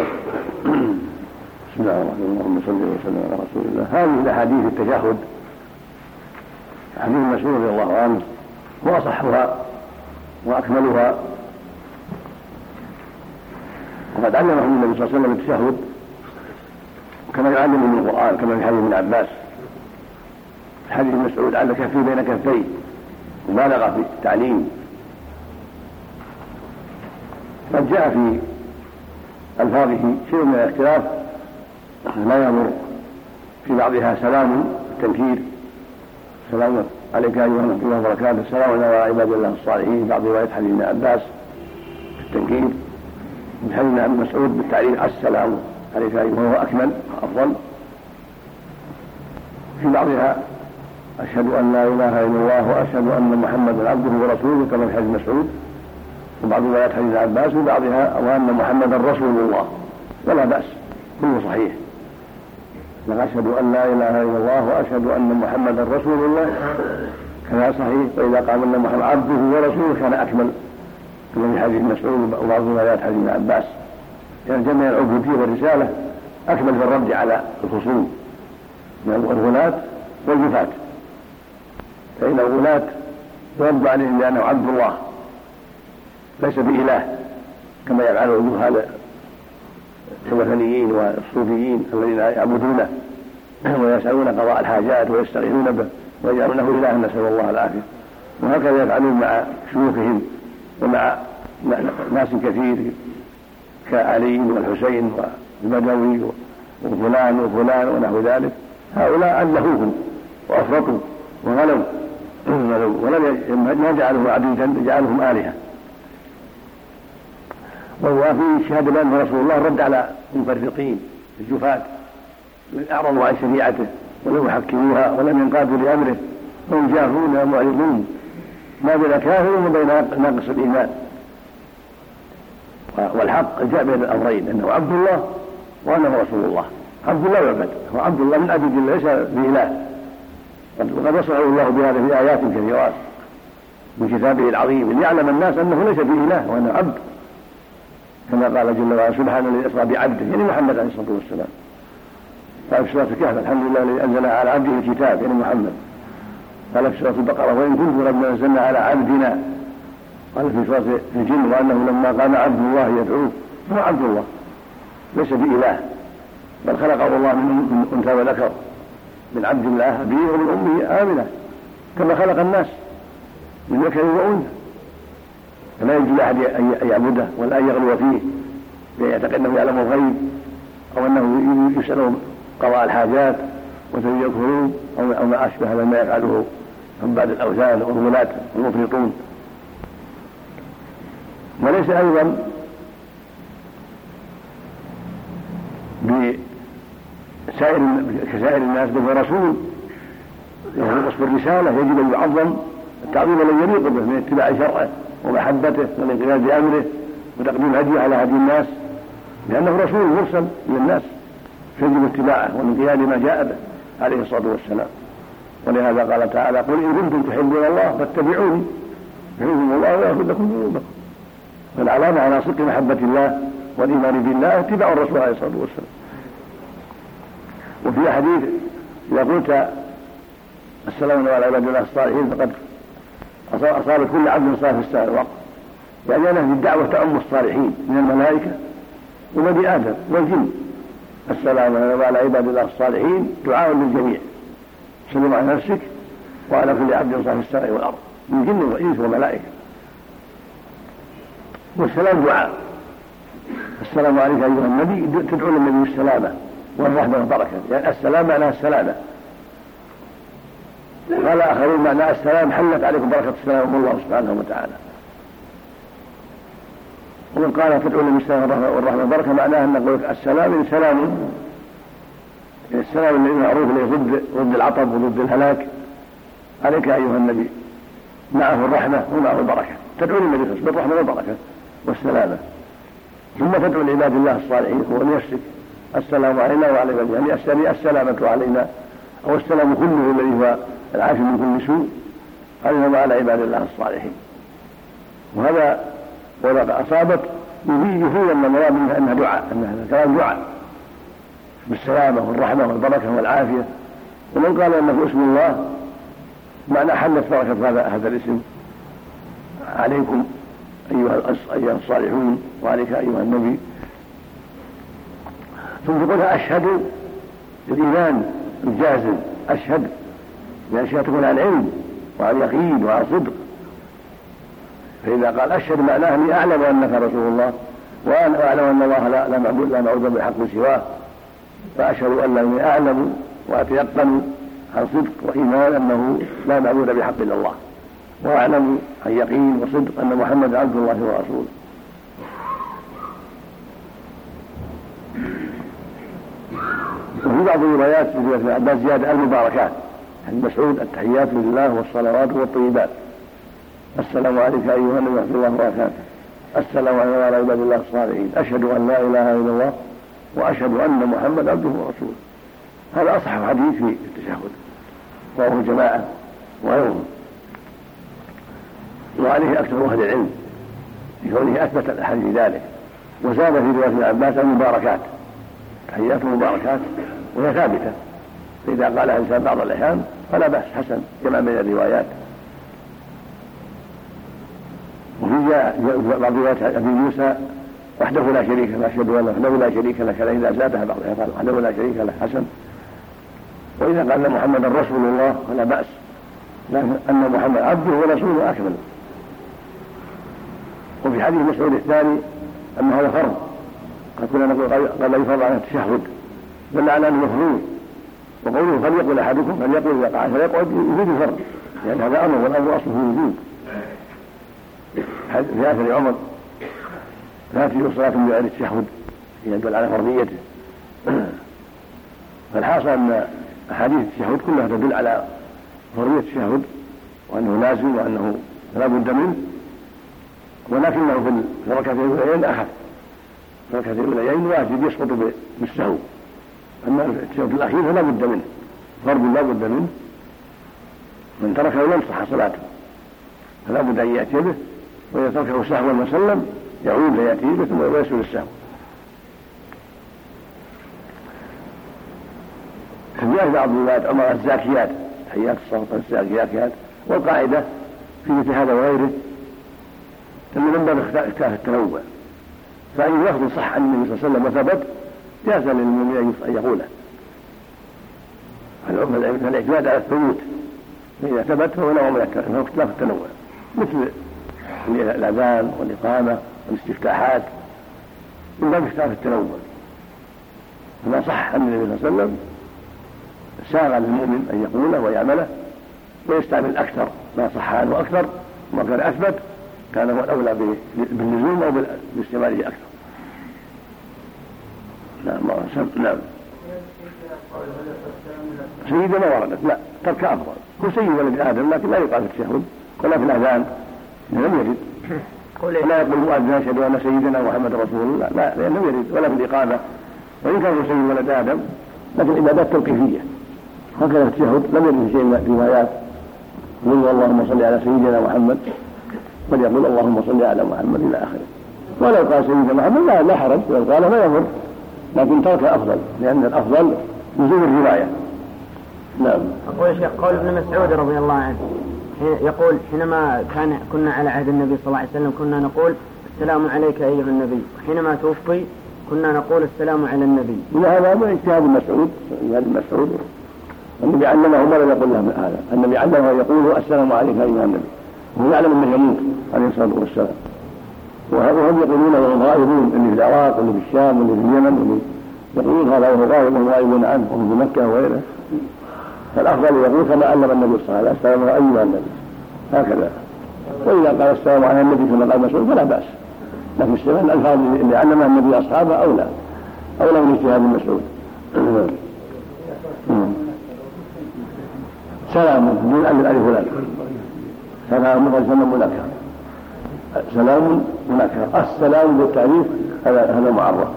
بسم الله الرحمن الرحيم اللهم صل وسلم على رسول الله. هذه الأحاديث التشهد حديث مسعود رضي الله عنه وأصحها وأكملها وقد علمه النبي صلى الله عليه وسلم التشهد كما يعلم من القرآن كما في حديث ابن عباس حديث مسعود على كفيه بين كفيه مبالغة في التعليم. قد جاء في ألفاظه شيء من الاختلاف لا يمر في بعضها سلام التنكير سلام عليك أيها ورحمة الله وبركاته السلام على عباد الله الصالحين. بعض روايات حديث ابن عباس التنكير بحديث ابن مسعود بالتعليم السلام عليك أيها وهو أكمل أفضل. في بعضها أشهد أن لا إله إلا الله وأشهد أن محمدا عبده ورسوله كما في حديث مسعود. وبعض روايات حديث عباس وبعضها وأن محمدا رسول الله ولا بأس كله صحيح. أشهد أن لا إله إلا الله وأشهد أن محمدا رسول الله كان صحيح. وإذا قال أن محمد عبده ورسوله كان أكمل كما في حديث مسعود وبعض روايات حديث عباس. يعني جمع العبودية والرسالة أكمل في الرد على الخصوم من الغلاة والجفاة. فإن الغلاة يرد عليهم لأنه عبد الله ليس بإله كما يفعل الجهال الوثنيين والصوفيين الذين يعبدونه ويسألون قضاء الحاجات ويستغيثون به ويجعلونه إلها نسأل الله العافية. وهكذا يفعلون مع شيوخهم ومع ناس كثير كعلي والحسين والبدوي وفلان وفلان ونحو ذلك. هؤلاء ألهوهم وأفرطوا وغلوا ولم يجعلهم عبيدا جعلهم آلهة. وفي شهادة بأنه رسول الله رد على المفرطين الجفاة أعرضوا عن شريعته ولم يحكموها ولم ينقادوا لأمره وهم جاهلون ومعرضون ما بين كافر وبين ناقص الإيمان. والحق جاء بين الأمرين أنه عبد الله وأنه رسول الله. عبد الله يعبد هو عبد الله من عبد الله ليس بإله. وقد وصفه الله بهذا في آيات كثيرات من كتابه العظيم ليعلم الناس أنه ليس بإله وأنه عبد كما قال جل وعلا سبحان الذي أسرى بعبده يعني محمد عليه الصلاة والسلام. قال في سورة الكهف الحمد لله الذي أنزل على عبده الكتاب يعني محمد. قال في سورة البقرة وإن كنتم قد نزلنا على عبدنا. قال في سورة الجن وأنه لما قام عبد الله يدعوه هو عبد الله ليس بإله بل خلقه الله من أنثى وذكر من عبد الله أبيه ومن أمه آمنة كما خلق الناس من ذكر وأنثى، فلا يجوز لأحد أن يعبده ولا أن يغلو فيه يعتقد أنه يعلم الغيب أو أنه يسأل قضاء الحاجات وتلبية الكروب أو ما أشبه مما يفعله عباد الأوثان والغلاة والمفرطون. وليس أيضا بسائر كسائر الناس بل رسول له وصف الرسالة يجب أن يعظم التعظيم الذي يليق به من اتباع شرعه ومحبته والانقياد بأمره وتقديم هديه على هدي الناس، لأنه رسول مرسل من الناس يجب اتباعه والانقياد لما جاء به عليه الصلاة والسلام. ولهذا قال تعالى: قل إن كنتم تحبون الله فاتبعوني يحبكم الله ويغفر لكم ذنوبكم. فالعلامة على صدق محبة الله والإيمان بالله اتباع الرسول عليه الصلاة والسلام. وفي حديث: إذا قلت السلام على عباد الله الصالحين فقد أصاب كل عبد صالح في السماء والأرض، يعني أنا في الدعوة تعم الصالحين من الملائكة وبني آدم والجن. السلام على عباد الله الصالحين دعاء للجميع، سلم على نفسك وعلى كل عبد صالح في السماء والأرض من جن وإنس وملائكة. والسلام دعاء. السلام عليك أيها النبي، تدعو للنبي السلامة والرحمة والبركة، يعني السلام معناها السلامة. قال آخرون معنى السلام حلت عليكم بركة السلام من الله سبحانه وتعالى. ومن قال تدعو للنبي السلام والرحمة والبركة معناها أن نقول السلام سلام، السلام الذي معروف ضد ضد العطب وضد الهلاك. عليك أيها النبي معه الرحمة ومعه البركة، تدعو للنبي بالرحمة والبركة والسلامة. ثم تدعو لعباد الله الصالحين ولنفسك السلام علينا وعلى عباده، يعني السلامة علينا أو السلام كله الذي هو العافية من كل سوء علينا وعلى عباد الله الصالحين. وهذا وإذا أصابت يفيد أن المراد منها أنها دعاء، أنها كلام دعاء بالسلامة والرحمة والبركة والعافية. ومن قال أنه اسم الله معنى حلت بركة هذا الاسم عليكم أيها الصالحون وعليك أيها النبي. ثم تقولها أشهد الإيمان الجازم، أشهد بأشياء تكون عن علم وعن يقين وعن صدق. فإذا قال أشهد معناه أني أعلم أنك رسول الله وأنا أعلم أن الله لا, لا معبود لا معبود بالحق سواه، فأشهد أن أني أعلم وأتيقن عن صدق وإيمان أنه لا معبود بحق إلا الله، وأعلم عن يقين وصدق أن محمد عبد الله ورسوله. وفي بعض الروايات في ابن عباس زيادة المباركات عن مسعود: التحيات لله والصلوات والطيبات، السلام عليك أيها النبي ورحمة الله وبركاته، السلام على عباد الله الصالحين، أشهد أن لا إله إلا الله وأشهد أن محمد عبده ورسوله. هذا أصح حديث في التشهد وهو جماعة وغيرهم، وعليه أكثر أهل العلم لكونه أثبت الأحاديث ذلك. وزاد في رواية ابن عباس المباركات، تحيات المباركات، وهي ثابتة، فإذا قال الإنسان بعض الأحيان فلا بأس، حسن جمع بين الروايات. وفي بعض روايات أبي موسى: وحده لا شريك له، أشهد أن وحده لا شريك له، كذا إذا زادها بعض الأحيان وحده لا شريك له حسن. وإذا قال محمد رسول الله فلا بأس، لكن أن محمد عبده ورسوله أكمل. وفي حديث مسعود الثاني أن هذا فرض، قد كنا نقول قال لا يفرض عن التشهد بل على أنه مفروض. وقوله فليقل أحدكم فليقل إذا قعد فليقعد يفيد الفرض، لأن يعني هذا أمر والأمر أصله وجود. في آخر عمر: لا تجوز صلاة بغير التشهد، يدل على فرضيته. فالحاصل أن أحاديث التشهد كلها تدل على فرضية التشهد وأنه لازم وأنه لا بد منه، ولكنه في الركعتين الأوليين أخف، في الركعتين الأوليين واجب يسقط بالسهو، أما التشهد الأخير فلا بد منه، فرض لا بد منه، من تركه لم تصح صلاته، فلا بد أن يأتي به، وإذا تركه سهوا وسلم يعود ليأتي به ثم يسجد السهو. فجاء بعض روايات عمر الزاكيات، تحيات الصلاة الزاكيات. والقاعدة في مثل هذا وغيره أن من باب اختلاف التنوع، فأي لفظ صح عن النبي صلى الله عليه وسلم وثبت جاز للمؤمن أن يقوله. فالاعتماد على الثبوت فإذا ثبت فهو نوع من اختلاف التنوع مثل الأذان والإقامة والاستفتاحات من باب اختلاف التنوع. فما صح عن النبي صلى الله عليه وسلم ساغ للمؤمن أن يقوله ويعمله ويستعمل أكثر ما صح عنه أكثر وما كان أثبت كان هو الأولى باللزوم أو بالاستعماله أكثر. نعم نعم سيدنا ما وردت لا ترك أفضل هو سيد ولد آدم لكن لا يقال في التشهد ولا في الأذان لم يرد ولا يقول المؤذن أشهد أن سيدنا محمد رسول الله لا لأنه يرد ولا في الإقامة وإن كان سيد ولد آدم لكن العبادات توقيفية هكذا في التشهد لم يرد شيء من الروايات يقول اللهم صل على سيدنا محمد بل يقول اللهم صل على محمد إلى آخره. ولو قال سيدنا محمد لا, لا حرج ولو قال ما يضر لكن ترك أفضل لأن الأفضل لزوم الرواية. نعم. أقول يا شيخ قول ابن مسعود رضي الله عنه يقول حينما كان كنا على عهد النبي صلى الله عليه وسلم كنا نقول السلام عليك أيها النبي وحينما توفي كنا نقول السلام على النبي. وهذا هو اجتهاد المسعود اجتهاد المسعود النبي علمه ولا يقول له هذا النبي علمه يقول السلام عليك أيها النبي وهو يعلم أنه يموت عليه الصلاة والسلام. وهم يقولون وهم غائبون اللي في العراق واللي في الشام واللي في اليمن واللي يقولون هذا وهو غائب وهم غائبون عنه وهم في مكة وغيره. فالأفضل يقول كما علم النبي صلى الله عليه وسلم السلام أيها النبي هكذا. وإذا قال السلام على النبي كما قال مسعود فلا بأس لكن استعمال الألفاظ اللي علمها النبي أصحابه أولى أولى من اجتهاد المسعود. سلام دون أن الألف واللام سلام وسلم منكر سلام منكر السلام بالتعريف هذا معرف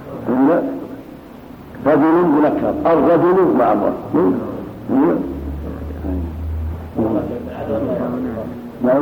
رجل منكر الرجل معرف. نعم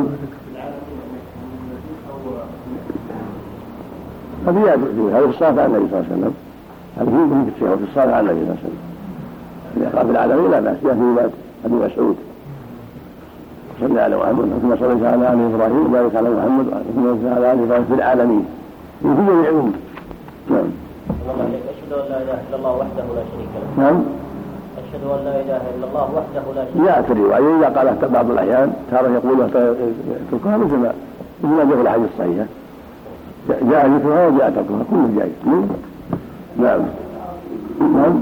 هذه هذه الصلاة على النبي صلى الله عليه وسلم هذه في التشهد في الصلاة على النبي صلى الله عليه وسلم في رب العالمين لا بأس في أبي مسعود صلى على محمد ثم صلى على آل إبراهيم وبارك على محمد ثم صلى على آل إبراهيم في العالمين من كل العلوم. نعم. أشهد أن لا إله إلا الله وحده لا شريك له. نعم. أشهد أن لا إله إلا الله وحده لا شريك له. لا تري وعليه إذا قال بعض الأحيان ترى يقول تركها مثل ما مثل ما جاء في الحديث الصحيح جاء ذكرها وجاء تركها كله جائز. نعم. نعم.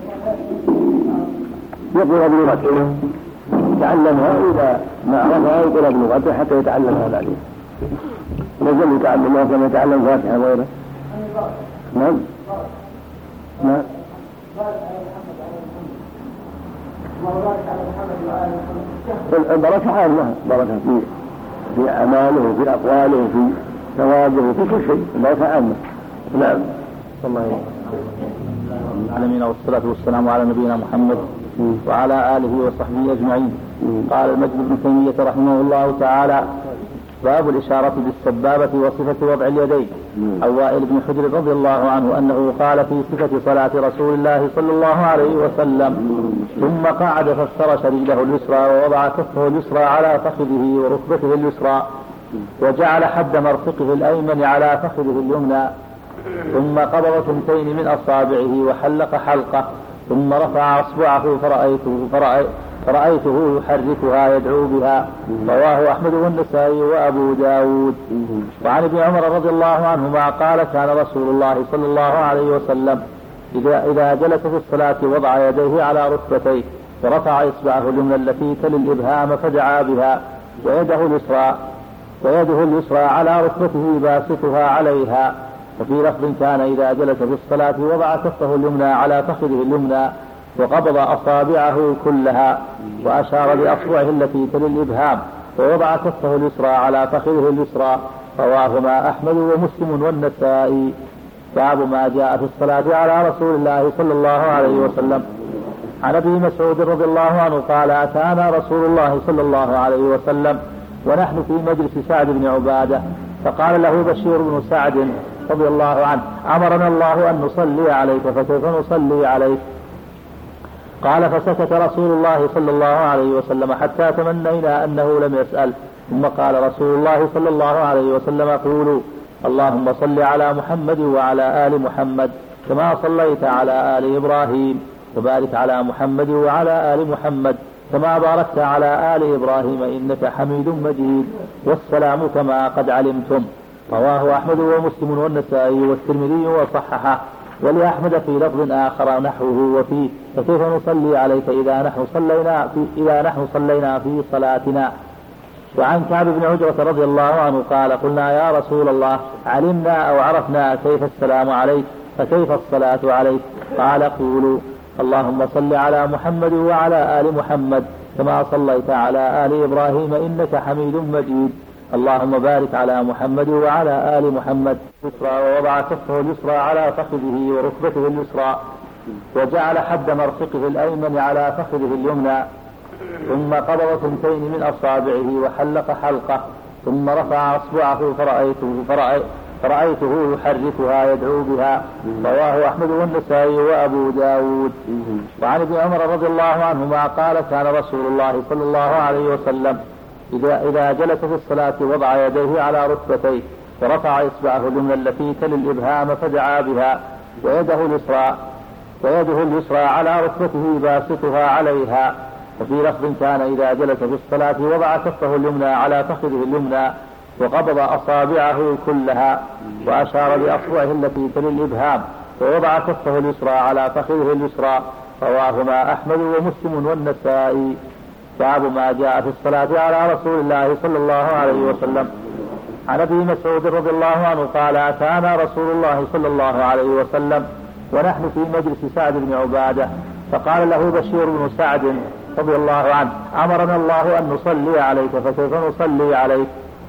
يقول بلغته تعلمها إذا ما عرفها يقول بلغته حتى يتعلمها بعدين لازم يتعلمها كما يتعلم فاتحة وغيره. نعم. نعم. البركة عامة بركة في في أعماله وفي أقواله وفي ثوابه وفي كل شيء البركة عامة. نعم. الله العالمين والصلاة والسلام على نبينا محمد وعلى آله وصحبه أجمعين. قال المجد بن تيمية رحمه الله تعالى باب الإشارة بالسبابة وصفة وضع اليدين. عن وائل بن حجر رضي الله عنه أنه قال في صفة صلاة رسول الله صلى الله عليه وسلم ثم قعد فافترش رجله اليسرى ووضع كفه اليسرى على فخذه وركبته اليسرى وجعل حد مرفقه الأيمن على فخذه اليمنى ثم قبض ثنتين من أصابعه وحلق حلقه ثم رفع أصبعه فرأيته, فرأيته يحركها يدعو بها. رواه أحمد والنسائي وأبو داود. وعن ابن عمر رضي الله عنهما قال كان رسول الله صلى الله عليه وسلم إذا, إذا جلس في الصلاة وضع يديه على ركبتيه ورفع إصبعه اليمنى التي تلي الإبهام فدعا بها ويده اليسرى ويده اليسرى على ركبته باسطها عليها. وفي لفظ كان إذا جلس في الصلاة وضع كفه اليمنى على فخذه اليمنى وقبض أصابعه كلها وأشار بأصبعه التي تلي الإبهام ووضع كفه اليسرى على فخذه اليسرى. رواهما أحمد ومسلم والنسائي. باب ما جاء في الصلاة على رسول الله صلى الله عليه وسلم. عن أبي مسعود رضي الله عنه قال أتانا رسول الله صلى الله عليه وسلم ونحن في مجلس سعد بن عبادة فقال له بشير بن سعد رضي الله عنه أمرنا الله أن نصلي عليك فكيف نصلي عليك؟ قال فسكت رسول الله صلى الله عليه وسلم حتى تمنينا أنه لم يسأل. ثم قال رسول الله صلى الله عليه وسلم قولوا اللهم صل على محمد وعلى آل محمد كما صليت على آل إبراهيم وبارك على محمد وعلى آل محمد كما باركت على آل إبراهيم إنك حميد مجيد والسلام كما قد علمتم. رواه أحمد ومسلم والنسائي والترمذي وصححه. ولأحمد في لفظ آخر نحوه وفيه فكيف نصلي عليك إذا نحن صلينا في, إذا نحن صلينا في صلاتنا. وعن كعب بن عجرة رضي الله عنه قال قلنا يا رسول الله علمنا أو عرفنا كيف السلام عليك فكيف الصلاة عليك؟ قال قولوا اللهم صل على محمد وعلى آل محمد كما صليت على آل إبراهيم إنك حميد مجيد اللهم بارك على محمد وعلى آل محمد. ووضع كفه اليسرى على فخذه وركبته اليسرى وجعل حد مرفقه الأيمن على فخذه اليمنى ثم قبض ثنتين من أصابعه وحلق حلقه ثم رفع أصبعه فرأيته, فرأي فرأيته يحركها يدعو بها. رواه أحمد والنسائي وأبو داود. وعن ابن عمر رضي الله عنهما قال كان رسول الله صلى الله عليه وسلم إذا, إذا جلس في الصلاة وضع يديه على ركبتيه ورفع إصبعه اليمنى التي تلي الإبهام فدعا بها ويده اليسرى ويده اليسرى على ركبته باسطها عليها. وفي لفظ كان إذا جلس في الصلاة وضع كفه اليمنى على فخذه اليمنى وقبض أصابعه كلها وأشار بأصبعه التي تلي الإبهام ووضع كفه اليسرى على فخذه اليسرى. رواهما أحمد ومسلم والنسائي. باب ما جاء في الصلاة على رسول الله صلى الله عليه وسلم. عن ابي مسعود رضي الله عنه قال أتانا رسول الله صلى الله عليه وسلم ونحن في مجلس سعد بن عبادة فقال له بشير بن سعد رضي الله عنه أمرنا الله أن نصلي عليك فكيف نصلي عليك؟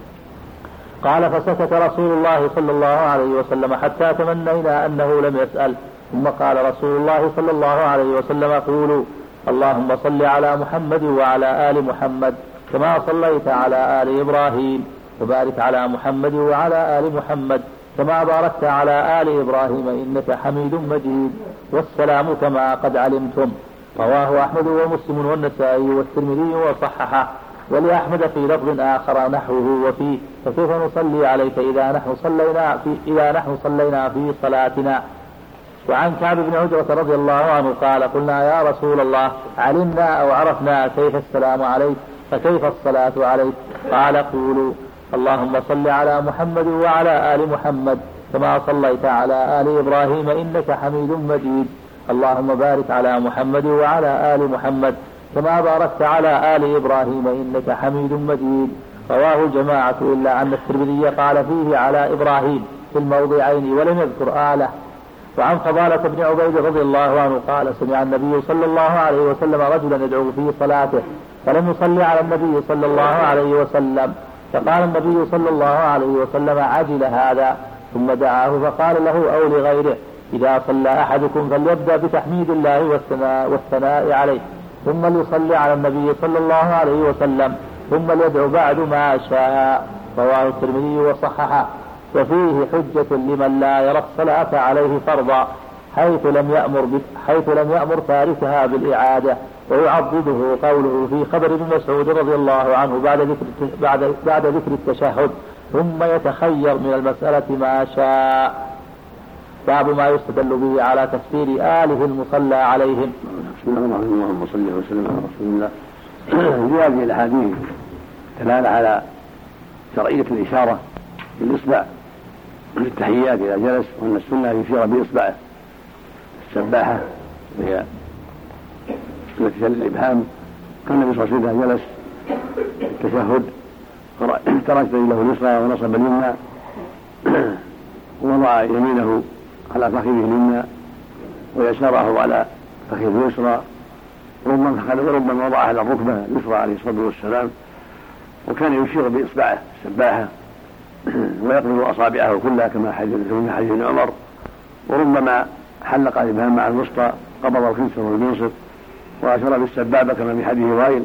قال فسكت رسول الله صلى الله عليه وسلم حتى تمنينا أنه لم يسأل ثم قال رسول الله صلى الله عليه وسلم قولوا اللهم صل على محمد وعلى آل محمد كما صليت على آل إبراهيم وبارك على محمد وعلى آل محمد كما باركت على آل إبراهيم إنك حميد مجيد والسلام كما قد علمتم. رواه أحمد ومسلم والنسائي والترمذي وصححه. ولأحمد في لفظ آخر نحوه وفيه فكيف نصلي عليك إذا نحن صلينا في, إذا نحن صلينا في صلاتنا. وعن كعب بن عجرة رضي الله عنه قال قلنا يا رسول الله علمنا أو عرفنا كيف السلام عليك فكيف الصلاة عليك؟ قال قولوا اللهم صل على محمد وعلى آل محمد كما صليت على آل إبراهيم إنك حميد مجيد اللهم بارك على محمد وعلى آل محمد كما باركت على آل إبراهيم إنك حميد مجيد. رواه الجماعة إلا أن الترمذي قال فيه على إبراهيم في الموضعين ولم يذكر آله. وعن فضالة بن عبيد رضي الله عنه قال سمع النبي صلى الله عليه وسلم رجلا يدعو في صلاته فلم يصلي على النبي صلى الله عليه وسلم فقال النبي صلى الله عليه وسلم عجل هذا ثم دعاه فقال له أو لغيره إذا صلى أحدكم فليبدأ بتحميد الله والثناء, والثناء عليه ثم ليصلي على النبي صلى الله عليه وسلم ثم ليدعو بعد ما شاء. رواه الترمذي وصححه. وفيه حجة لمن لا يرى الصلاة عليه فرضا حيث لم يأمر حيث لم يأمر تاركها بالإعادة. ويعضده قوله في خبر ابن مسعود رضي الله عنه بعد ذكر بعد بعد ذكر التشهد ثم يتخير من المسألة ما شاء. باب ما يستدل به على تفسير آله المصلى عليهم. بسم الله الرحمن الرحيم اللهم صل وسلم على رسول الله. في هذه الأحاديث دلالة على شرعية الإشارة بالإصبع في التحيات إذا جلس وأن السنة يشير بإصبعه السباحة وهي التي تلي الإبهام. كان النبي صلى الله عليه وسلم جلس التشهد ترك له اليسرى ونصب اليمنى ووضع يمينه على فخذه اليمنى ويساره على فخذه اليسرى وربما وضعه على الركبة اليسرى عليه الصلاة والسلام. وكان يشير بإصبعه السباحة ويقبض أصابعه كلها كما حديث ابن عمر. وربما حلق الإبهام مع الوسطى قبض الخنصر والمنصب وأشار بالسبابة كما في حديث وائل.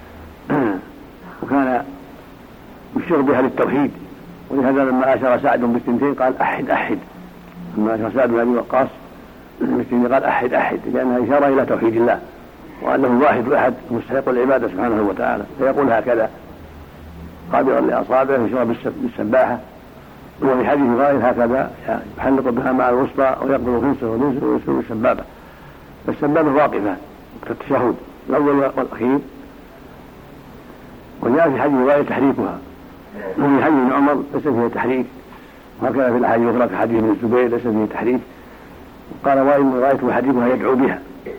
وكان يشير بها للتوحيد ولهذا لما أشار سعد بالثنتين قال أحد أحد. لما أشار سعد بن أبي وقاص بالثنتين قال أحد أحد لأنها إشارة إلى توحيد الله وأنه واحد أحد مستحق العبادة سبحانه وتعالى. فيقول هكذا قابضا لأصابعه يشير بالسباحة. وفي حديث غير هكذا يحلق بها مع الوسطى ويقبض الخنصر والمنصب ويشير بالسبابة. فالسبابة واقفة كالتشهد الأول والأخير. وجاء في حديث رواية تحريكها، وفي حديث ابن عمر ليس فيه تحريك، وهكذا في الأحاديث الأخرى في حديث ابن الزبير ليس فيه تحريك. قال وإن رأيته يحركها يدعو بها،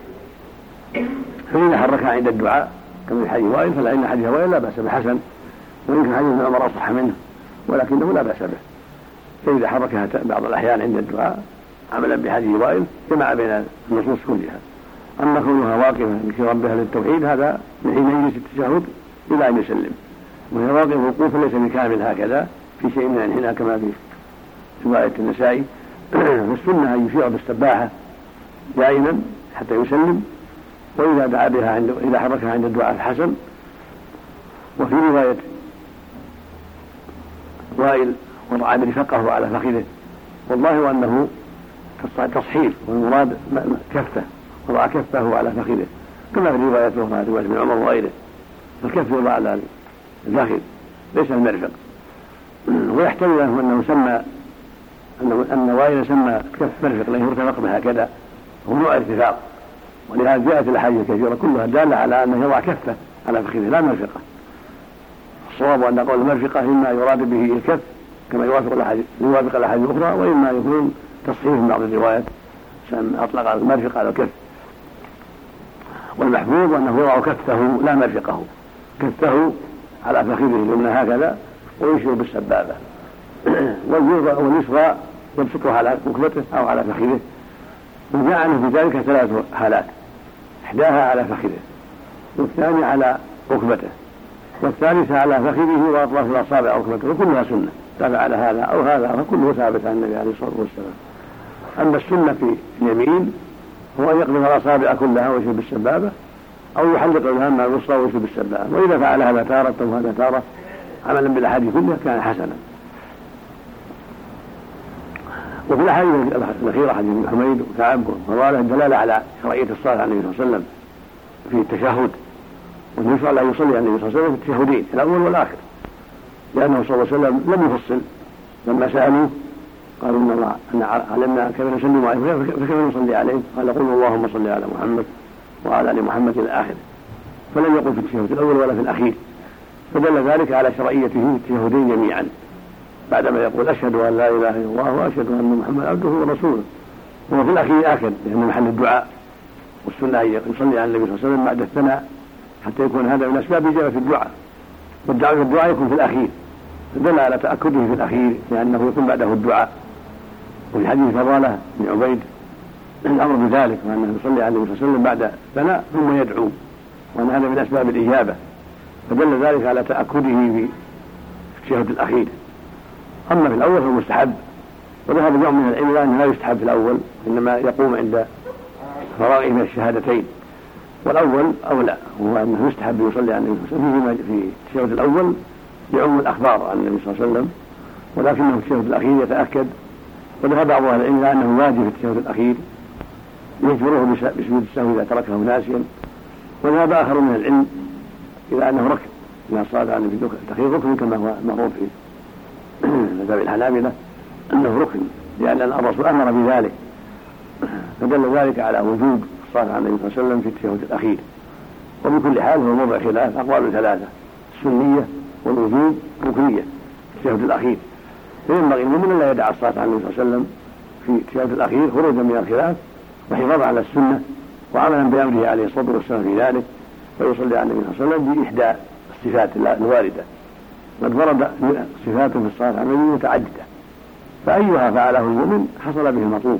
فإن حركها عند الدعاء كما في حديث وائل فلأن حديث وائل لا بأس بحسن، وإن كان حديث ابن عمر أصح منه ولكنه لا بأس به. فإذا حركها بعض الأحيان عند الدعاء عملا بحديث وائل جمع بين النصوص كلها. أما كونها واقفة ذكر ربها للتوحيد هذا من حين يجلس التشهد إلى أن يسلم، وهي واقفة وقوفا ليس بكامل هكذا في شيء من الانحناء كما في رواية النسائي. فالسنة أن يشيع بالسباحة دائما حتى يسلم، وإذا دعا بها عند إذا حركها عند الدعاء الحسن. وفي رواية وائل وضع برفقه على فخذه، والله أنه تصحيف والمراد كفه، وضع كفه على فخذه كما في رواية أخرى رواية ابن عمر وغيره، الكف يوضع على الفخذ ليس المرفق. ويحتمل أنه سمى أنه أن وائل سمى كف مرفق لأنه ارتفق بهكذا، هو نوع ارتفاق، ولهذا جاءت الأحاديث الكثيرة كلها دالة على أنه يضع كفه على فخذه لا مرفقة. الصواب أن قول المرفقة إما يراد به الكف كما يوافق الأحاديث يوافق الأحاديث الأخرى، وإما يكون تصحيح من بعض الروايات أطلق المرفق على الكف. والمحفوظ أنه يضع كفه لا مرفقه، كفه على فخذه اليمنى هكذا ويشير بالسبابة، واليسرى يبسطها على ركبته أو على فخذه. وجاء عنه في ذلك ثلاث حالات، إحداها على فخذه، والثاني على ركبته، والثالثة على فخذه وأطراف الأصابع ركبته، وكلها سنة تابع على هذا أو هذا، فكله ثابت عن النبي عليه الصلاة والسلام. أما السنة في اليمين هو أن يقبض الأصابع كلها ويشير بالسبابة، أو يحلق الهام مع الوسطى ويشير بالسبابة، وإذا فعل هذا تارة وهذا تارة عملا بالأحاديث كلها كان حسنا. وفي الأحاديث الأخيرة حديث ابن حميد وكعب وفضاله الدلالة على شرعية الصلاة على النبي صلى الله عليه وسلم في التشهد، وأنه يشرع له يصلي على النبي صلى الله عليه وسلم في التشهدين الأول والآخر، لأنه صلى الله عليه وسلم لم يفصل. لما سألوه قالوا إن الله أن علمنا كيف نسلم عليه فكيف نصلي عليه؟ قال قل اللهم صل على محمد وعلى آل محمد إلى آخره، فلم يقل في التشهد الأول ولا في الأخير، فدل ذلك على شرعيته في التشهدين جميعا بعدما يقول أشهد أن لا إله إلا الله وأشهد أن محمد عبده ورسوله. وهو في الأخير آخر لأنه محل الدعاء، والسنة أن يصلي على النبي صلى الله عليه وسلم بعد الثناء حتى يكون هذا من أسباب إجابة الدعاء، والدعاء في الدعاء يكون في الأخير، فدل على تأكده في الأخير لأنه يكون بعده الدعاء. وفي حديث فضالة بن عبيد الأمر بذلك، وأنه يصلي على النبي صلى الله عليه وسلم بعد الثناء ثم يدعو، وأن هذا من أسباب الإجابة، فدل ذلك على تأكده في التشهد الأخير. أما في الأول فالمستحب، وذهب جمع من العلم أنه لا يستحب في الأول، إنما يقوم عند فراغه من الشهادتين، والأول أولى، وهو أنه يستحب يصلي على النبي صلى الله عليه وسلم في التشهد الأول يعم الأخبار عن النبي صلى الله عليه وسلم، ولكنه في التشهد الأخير يتأكد. وذهب بعض أهل العلم أنه واجب في التشهد الأخير يجبره بسجود السهو إذا تركه ناسيا، وذهب آخر من العلم إلى أنه ركن، إذا الصلاة على النبي الأخير ركن كما هو معروف في مذهب الحنابلة أنه ركن، لأن الرسول أمر بذلك، فدل ذلك على وجوب الصلاة على النبي صلى الله عليه وسلم في التشهد الأخير. وبكل حال هو موضع خلاف، أقوال ثلاثة: السنية والوجوب ركنية في التشهد الأخير، فينبغي المؤمن لا يدع الصلاة على النبي صلى الله عليه وسلم في التشهد الأخير خروجا من الخلاف وحفاظا على السنة وعملا بأمره عليه الصلاة والسلام في ذلك، فيصلي على النبي صلى الله عليه وسلم بإحدى الصفات الواردة. قد ورد صفات في الصلاة على النبي متعددة، فأيها فعله المؤمن حصل به المطلوب.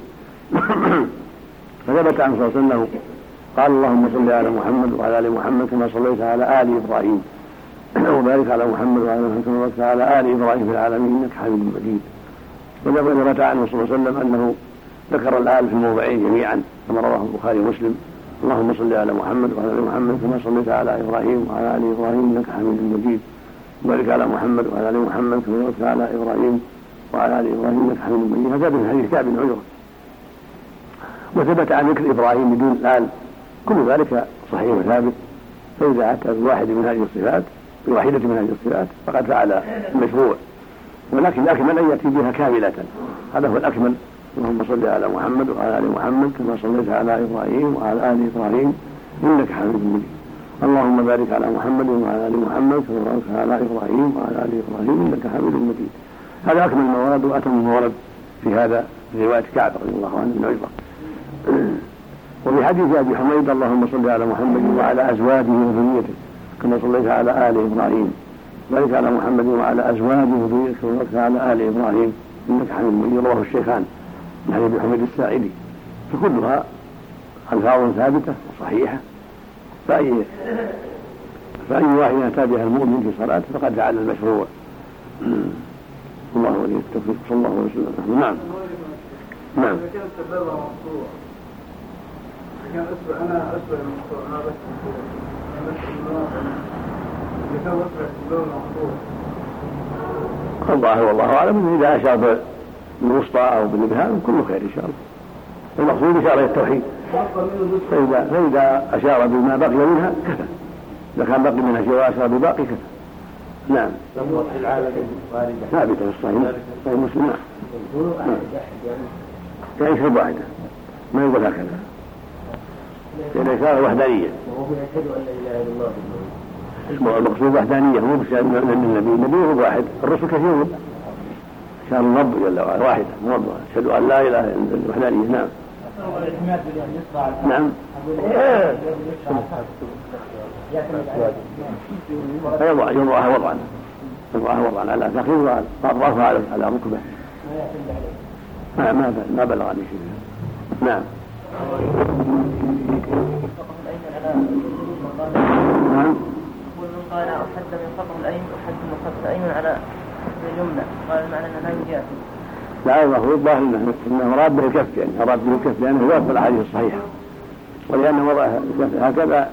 فثبت عن صلى الله عليه وسلم قال اللهم صل على محمد وعلى آل محمد كما صليت على آل إبراهيم وبارك على محمد وعلى آل محمد كما باركت على آل إبراهيم في العالمين إنك حميد مجيد. وثبت عنه صلى الله عليه وسلم أنه ذكر الآل في الموضعين جميعا كما رواه البخاري ومسلم: اللهم صل على محمد وعلى آل محمد كما صليت على إبراهيم وعلى آل إبراهيم إنك حميد مجيد، وبارك على محمد وعلى آل محمد كما باركت على إبراهيم وعلى آل إبراهيم إنك حميد مجيد. هذا من حديث كعب بن عجرة. وثبت عن ذكر إبراهيم بدون الآل، كل ذلك صحيح وثابت، فإذا أتى بواحد من هذه الصفات بواحدة من هذه الصفات فقد فعل المشروع، ولكن الأكمل أن يأتي بها كاملة، هذا هو الأكمل اللهم صل على محمد وعلى آل محمد كما صليت على إبراهيم وعلى آل إبراهيم إنك حميد مجيد. اللهم بارك على محمد وعلى آل محمد كما باركت على إبراهيم وعلى آل إبراهيم إنك حميد مجيد. هذا أكمل الموارد وأتم الموارد في هذا في رواية كعب رضي الله عنه بن عجرة. وفي حديث أبي حميد اللهم صل على محمد وعلى أزواجه وذريته كما صليت على آل إبراهيم بارك على محمد وعلى أزواجه وذريته كما باركت على آل إبراهيم إنك حميد مجيد. رواه الشيخان من حديث أبي حميد الساعدي. فكلها ألفاظ ثابتة وصحيحة، فأي فأي واحد أتى بها المؤمن في صلاته فقد فعل المشروع. الله ولي التوفيق صلى الله عليه وسلم. نعم نعم. كان أسبق أنا أسبق المقطوع أنا بس كان أسبق اللون مقطوع. الله والله أعلم. إذا أشار بالوسطى أو بالإبهام كله خير إن شاء الله. المقصود إشارة التوحيد. فإذا, فإذا أشار بما بقي منها كفى. إذا كان بقي منها شيء وأشار بباقي كفى. نعم. ثابتة في الصحيح. صحيح مسلم. يعني يشرب واحدة ما يقول هكذا. لأن الإشارة وحدانية. المقصود وحدانية مو بشأن النبي. النبي هو واحد، الرسل كثيرون. شأن الرب جل وعلا واحدة موضوع. أشهد أن لا إله إلا الله وحدانية. نعم. نعم. فيضع يضعها وضعا يضعها وضعا على فخذ وأطرافها على على ركبه. ما ما ما بلغ عن شيء. نعم. نعم. يقول من قال أحد من خطر الأيم أحد من خطر الأيم على اليمنى قال المعنى أنه لا يجاز. لا المفروض ظاهر انه مراد به الكف، يعني مراد به الكف لانه يوافق الاحاديث الصحيحه، ولانه وضع الكف هكذا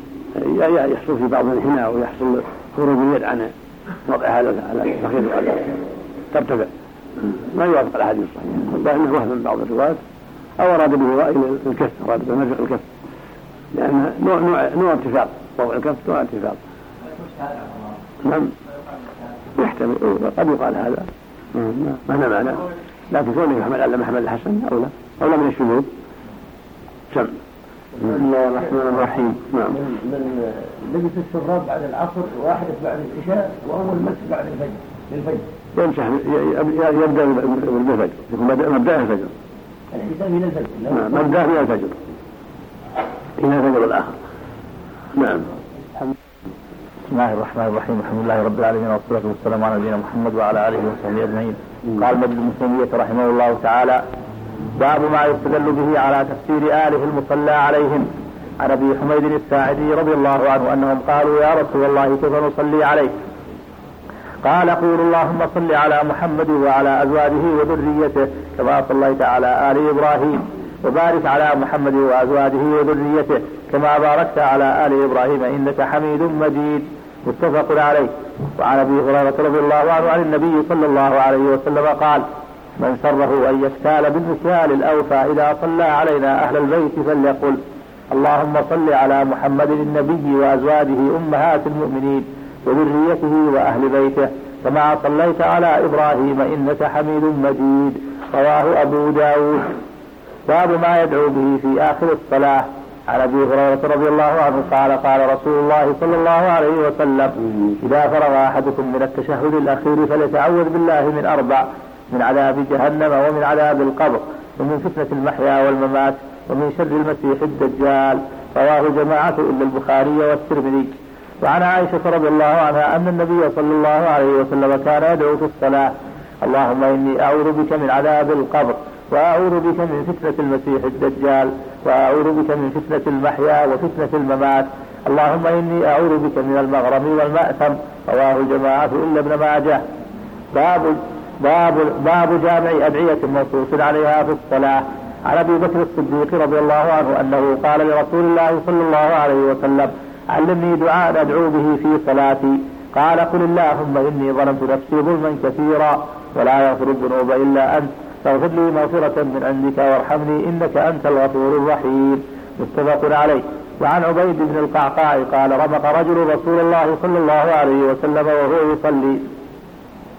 يحصل في بعض الانحناء ويحصل خروج اليد عن وضعها على الفخذ وعلى ترتفع، ما يوافق الاحاديث الصحيحه. ظاهر وهم بعض الروايات او اراد به الكف، اراد به مرفق الكف، لان نوع نوع نوع ارتفاع، وضع الكف نوع ارتفاع. نعم يحتمل قد يقال هذا ما هنا معنى، لكن كونه يحمل على محمد الحسن أو لا أو لا من الشذوذ. سم. بسم الله الرحمن الرحيم. نعم. من لبس الشراب بعد العصر وواحدة بعد العشاء وأول مس بعد الفجر للفجر. يمسح يبدأ بالفجر، يكون مبدأ الفجر. الحساب إلى الفجر. نعم مبدأ إلى الفجر. إلى الفجر الآخر. نعم. بسم الله الرحمن الرحيم. الحمد لله رب العالمين والصلاة والسلام على نبينا محمد وعلى آله وصحبه أجمعين. قال مجد بن تيمية رحمه الله تعالى: باب ما يستدل به على تفسير آله المصلى عليهم. عن أبي حميد الساعدي رضي الله عنه أنهم قالوا: يا رسول الله كيف نصلي عليك؟ قال: قول اللهم صل على محمد وعلى أزواجه وذريته كما صليت على آل إبراهيم، وبارك على محمد وأزواجه وذريته كما باركت على آل إبراهيم إنك حميد مجيد. متفق عليه. وعن أبي هريرة رضي الله عنه عن النبي صلى الله عليه وسلم قال: من سره أن يكتال بالمكيال الأوفى إذا صلى علينا أهل البيت فليقل: اللهم صل على محمد النبي وأزواجه أمهات المؤمنين وذريته وأهل بيته كما صليت على إبراهيم إنك حميد مجيد. رواه أبو داود. باب ما يدعو به في آخر الصلاة. عن أبي هريرة رضي الله عنه قال: قال رسول الله صلى الله عليه وسلم: إذا فرغ أحدكم من التشهد الأخير فليتعوذ بالله من أربع: من عذاب جهنم ومن عذاب القبر ومن فتنة المحيا والممات ومن شر المسيح الدجال. رواه جماعة إلا البخاري والترمذي. وعن عائشة رضي الله عنها أن النبي صلى الله عليه وسلم كان يدعو في الصلاة: اللهم إني أعوذ بك من عذاب القبر، وأعوذ بك من فتنة المسيح الدجال، وأعوذ بك من فتنة المحيا وفتنة الممات، اللهم إني أعوذ بك من المغرم والمأثم. رواه الجماعة إلا ابن ماجه. باب باب باب جامع أدعية منصوص عليها في الصلاة. عن أبي بكر الصديق رضي الله عنه أنه قال لرسول الله صلى الله عليه وسلم: علمني دعاء أدعو به في صلاتي. قال: قل اللهم إني ظلمت نفسي ظلما كثيرا ولا يغفر الذنوب إلا أنت، فاغفر لي مغفرة من عندك وارحمني إنك أنت الغفور الرحيم. متفق عليه. وعن عبيد بن القعقاع قال: رمق رجل رسول الله صلى الله عليه وسلم وهو يصلي،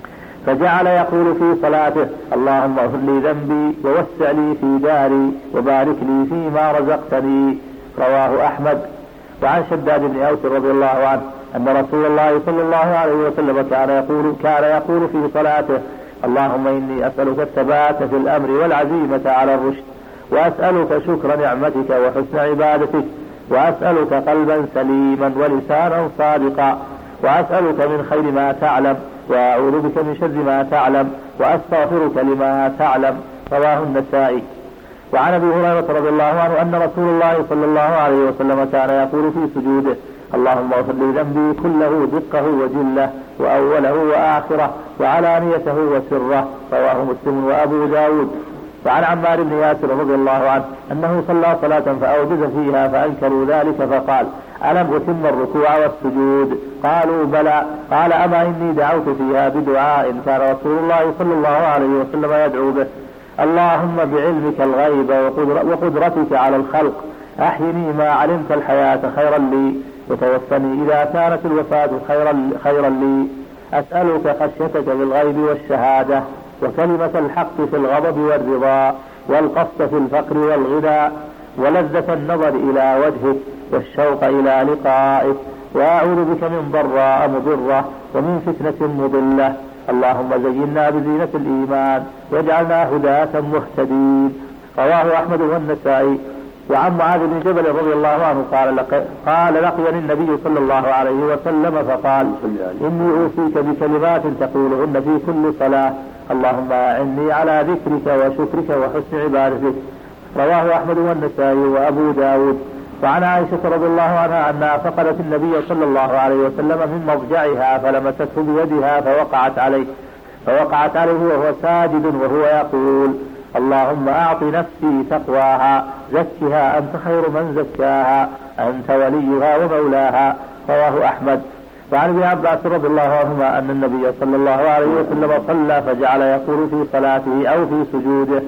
فجعل يقول في صلاته: اللهم اغفر لي ذنبي ووسع لي في داري وبارك لي فيما رزقتني. رواه أحمد. وعن شداد بن أوس رضي الله عنه أن رسول الله صلى الله عليه وسلم كان يقول, كان يقول في صلاته: اللهم إني أسألك الثبات في الأمر والعزيمة على الرشد، وأسألك شكر نعمتك وحسن عبادتك، وأسألك قلبا سليما ولسانا صادقا، وأسألك من خير ما تعلم، وأعوذ بك من شر ما تعلم، وأستغفرك لما تعلم. رواه النسائي. وعن أبي هريرة رضي الله عنه أن رسول الله صلى الله عليه وسلم كان يقول في سجوده: اللهم اغفر لي ذنبي كله دقه وجله وأوله وآخره وعلانيته وسره. رواه مسلم وأبو داود. وعن عمار بن ياسر رضي الله عنه أنه صلى صلاة فأوجز فيها فأنكروا ذلك فقال: ألم أتم الركوع والسجود؟ قالوا: بلى. قال: أما إني دعوت فيها بدعاء كان رسول الله صلى الله عليه وسلم يدعو به: اللهم بعلمك الغيب وقدرتك على الخلق أحيني ما علمت الحياة خيرا لي، وتوفني إذا كانت الوفاة خيرا, خيرا لي. أسألك خشيتك في الغيب والشهادة، وكلمة الحق في الغضب والرضا، والقصد في الفقر والغنى، ولذة النظر إلى وجهك والشوق إلى لقائك، وأعوذ بك من ضراء مضرة ومن فتنة مضلة. اللهم زينا بزينة الإيمان واجعلنا هداة مهتدين. رواه أحمد والنسائي. وعن معاذ بن جبل رضي الله عنه قال: لق... قال لقيني النبي صلى الله عليه وسلم فقال: إني أوصيك بكلمات تقولهن في كل صلاة: اللهم أعني على ذكرك وشكرك وحسن عبادتك. رواه أحمد والنسائي وأبو داود. وعن عائشة رضي الله عنها أنها فقدت النبي صلى الله عليه وسلم من مضجعها فلمسته بيدها فوقعت عليه فوقعت عليه وهو ساجد وهو يقول: اللهم أعط نفسي تقواها زكها أنت خير من زكاها أنت وليها ومولاها. رواه أحمد. وعن ابن عباس رضي الله عنهما أن النبي صلى الله عليه وسلم صلى فجعل يقول في صلاته أو في سجوده: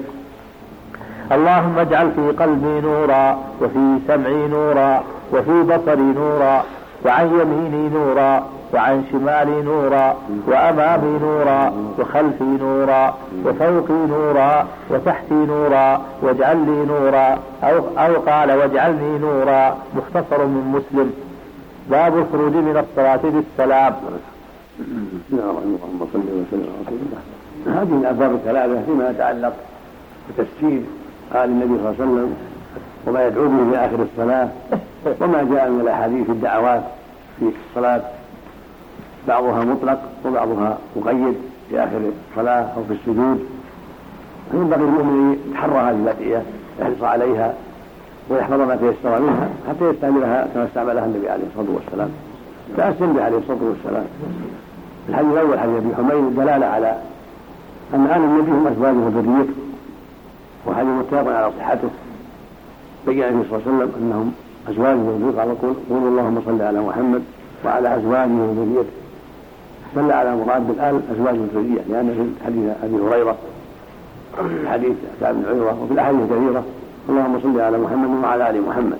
اللهم اجعل في قلبي نورا، وفي سمعي نورا، وفي بصري نورا، وعن يميني نورا، وعن شمالي نورا، وأمامي نورا، وخلفي نورا، وفوقي نورا، وتحتي نورا، واجعل لي نورا، أو, أو قال: واجعلني نورا. مختصر من مسلم. باب الخروج من الصلاة بالسلام. اللهم صل وسلم على رسول الله. هذه الأبواب الثلاثة فيما يتعلق بتفسير قال النبي صلى الله عليه وسلم وما يدعو به في آخر الصلاة، وما جاء من الأحاديث الدعوات في الصلاة، بعضها مطلق وبعضها مقيد في آخر الصلاة أو في السجود. ينبغي المؤمن يتحرى هذه الأدعية، يحرص عليها ويحفظ ما تيسر منها حتى يستعملها كما استعملها النبي عليه الصلاة والسلام. فأسلم به عليه الصلاة والسلام. الحديث الأول حديث أبي حميد دلالة على أن آل النبي هم أزواجه وذريته، وحديث متفق على صحته. بين النبي صلى الله عليه وسلم أنهم أزواجه وذريته، قال: قولوا اللهم صل على محمد وعلى أزواجه وذريته. دل على مراد بالآل أزواجه وذريته، لأن في حديث أبي هريرة حديث كعب بن عجرة وفي الأحاديث كثيرة: اللهم صل على محمد وعلى آل محمد.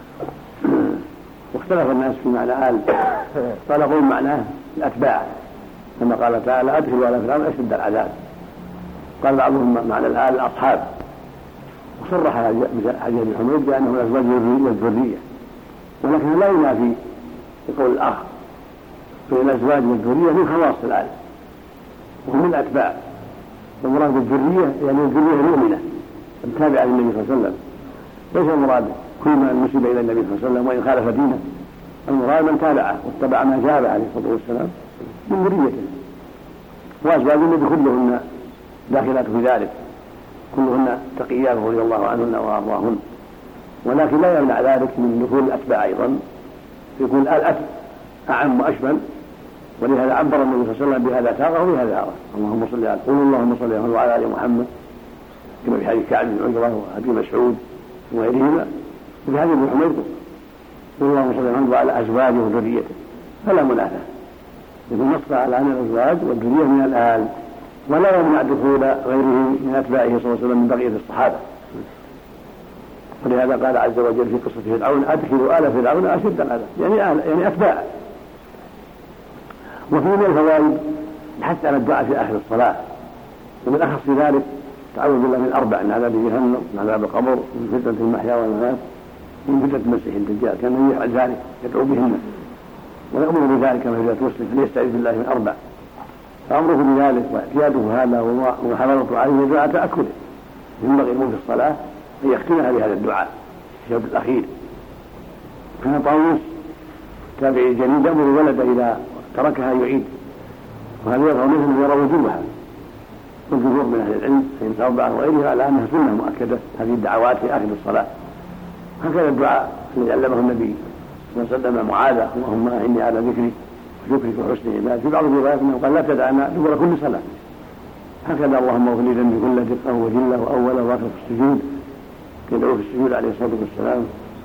واختلف الناس في معنى آل، قال قول معناه الأتباع كما قال تعالى: أدخلوا على فرعون أشد العذاب. قال بعضهم معنى الآل الأصحاب. وصرح حديث ابن حميد بأنه الأزواج والذرية، ولكن لا ينافي يقول الأخ بين الأزواج والذرية من خواص الآل وهم من الأتباع. والمراد بالذرية يعني الذرية المؤمنة التابعة للنبي صلى الله عليه وسلم، ليس المراد كل من نسب إلى النبي صلى الله عليه وسلم وإن خالف دينه. المراد من تابعه واتبع ما جاء عليه الصلاة والسلام من ذريته. وأزواج النبي كلهن داخلات في ذلك، كلهن تقيات رضي الله عنهن وأرضاهن، ولكن لا يمنع ذلك من دخول الأتباع أيضا، يكون الأتباع أعم وأشمل. ولهذا عبر النبي صلى الله عليه وسلم بهذا تارة وبهذا تارة: اللهم صل على قولوا اللهم صل على وعلى آل محمد، كما في حديث كعب بن عجرة وأبي مسعود وغيرهما. وفي حديث ابن حميد: قولوا اللهم صل على محمد وعلى أزواجه وذريته. فلا منافاة، يكون نص على أن الأزواج والذرية من الآل، ولا يمنع دخول غيره من أتباعه صلى الله عليه وسلم من بقية الصحابة. ولهذا قال عز وجل في قصة فرعون: أدخلوا آل فرعون أشد العذاب، يعني آل يعني أتباع. وفي من الفوائد حتى على الدعاء في آخر الصلاة. ومن أخص ذلك تعوذ بالله من أربع: من عذاب جهنم، من عذاب القبر، من فتنة المحيا والممات، من فتنة المسيح الدجال. كان النبي يفعل ذلك يدعو بهن، ويأمر بذلك كما في رواية مسلم فليستعيذ بالله من أربع. فأمره بذلك واعتياده هذا ومحاضرته عليه دعاء تأكله. ينبغي له في الصلاة أن يختمها بهذا الدعاء في الشوط الأخير. كان طاووس تابعي جليل يأمر الولد إذا تركها يعيد، وهذا يظهر منهم يرى وجوبها. والجمهور من أهل العلم فإن أربعة وغيرها على أنها سنة مؤكدة هذه الدعوات في آخر الصلاة. هكذا الدعاء الذي علمه النبي صلى الله عليه وسلم معاذ: اللهم إني على ذكرك وشكرك وحسن عبادتك. في بعض الروايات أنه قال: لا تدعنا دبر كل صلاة. هكذا اللهم اغفر لي ذنبي كله دقه وجله واوله واخره في السجود، يدعو في السجود عليه الصلاه والسلام.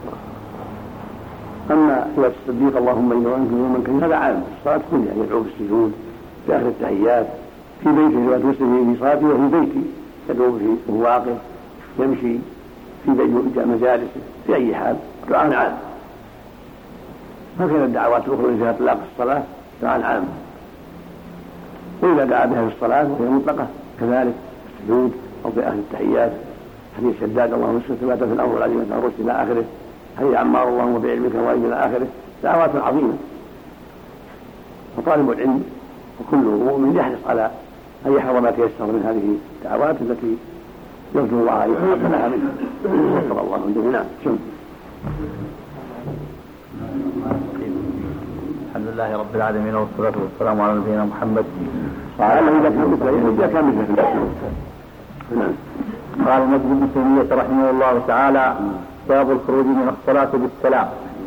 اما روايه الصديق: اللهم اني وانت يوما كريما، هذا عام الصلاه كلها، يدعو في السجود في اخر التحيات، في بيته روايه مسلم في صلاته وفي بيته يدعو في وهو واقف، يمشي في مجالسه، في اي حال دعاء عام. هكذا الدعوات الاخرى التي فيها اطلاق الصلاه دعاء عام. وإذا دعا بها في الصلاة وهي مطلقة كذلك في السجود أو في آخر التحيات. حديث شداد: اللهم اسكت ثبات في الأمر العليم الرشد إلى آخره. حديث عمار: اللهم بعلمك وإلى إلى آخره. دعوات عظيمة. وطالب العلم وكل مؤمن يحرص على أن يحفظ ما تيسر من هذه الدعوات التي يرجو الله أن يتقبل لها منه. وفق الله من دوننا. الحمد لله رب العالمين والصلاة والسلام على نبينا محمد. قال إذا كان مثل إذا كان مثل قال نجم بن تيمية رحمه الله تعالى: باب الخروج من الصلاة بالسلام.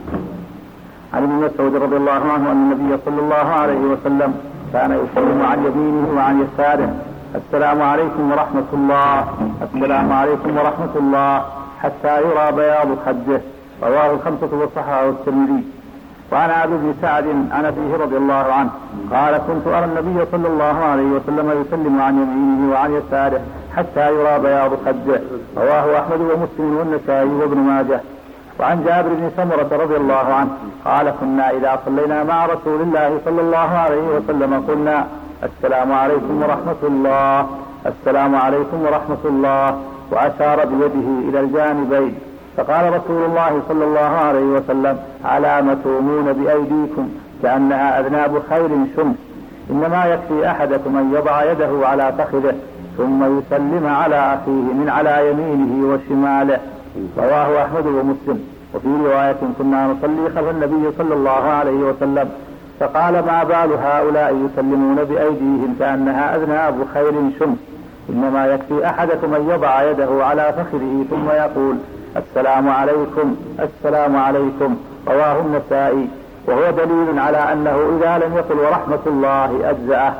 عن ابن مسعود رضي الله عنه أن النبي صلى الله عليه وسلم كان يسلم عن يمينه وعن يساره: السلام عليكم ورحمة الله، السلام عليكم ورحمة الله، حتى يرى بياض خده. رواه الخمسة وصححه الترمذي. وعن عبد بن سعد عن أبيه رضي الله عنه قال: كنت أرى النبي صلى الله عليه وسلم يسلم عن يمينه وعن يساره حتى يرى بياض خده. رواه أحمد ومسلم والنسائي وابن ماجه. وعن جابر بن سمرة رضي الله عنه قال: كنا إذا صلينا مع رسول الله صلى الله عليه وسلم قلنا: السلام عليكم ورحمة الله، السلام عليكم ورحمة الله، وأشار بيده إلى الجانبين. فقال رسول الله صلى الله عليه وسلم: على ما تومون بأيديكم كأنها أذناب خير شمس، إنما يكفي أحدكم أن يضع يده على فخذه ثم يسلم على أخيه من على يمينه وشماله. رواه أحمد ومسلم. وفي رواية: كنا نصلي خلف النبي صلى الله عليه وسلم فقال: ما بال هؤلاء يسلمون بأيديهم كأنها أذناب خير شمس، إنما يكفي أحدكم أن يضع يده على فخذه ثم يقول: السلام عليكم، السلام عليكم. رواه النسائي. وهو دليل على أنه إذا لم يقل ورحمة الله أجزأه.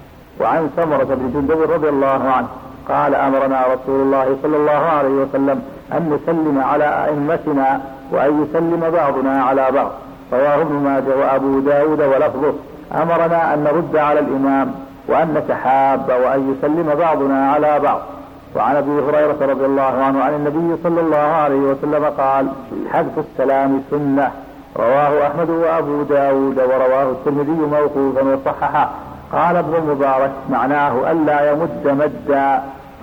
وعن سمرة بن جندب رضي الله عنه قال: أمرنا رسول الله صلى الله عليه وسلم أن نسلم على أئمتنا وأن يسلم بعضنا على بعض. رواه ابن ماجه وأبو داود ولفظه: أمرنا أن نرد على الإمام وأن نتحاب وأن يسلم بعضنا على بعض. وعن أبي هريرة رضي الله عنه عن النبي صلى الله عليه وسلم قال: حذف السلام سنة. رواه أحمد وأبو داود ورواه الترمذي موقوفا وصححه. قال ابن المبارك: معناه ألا يمد مدا.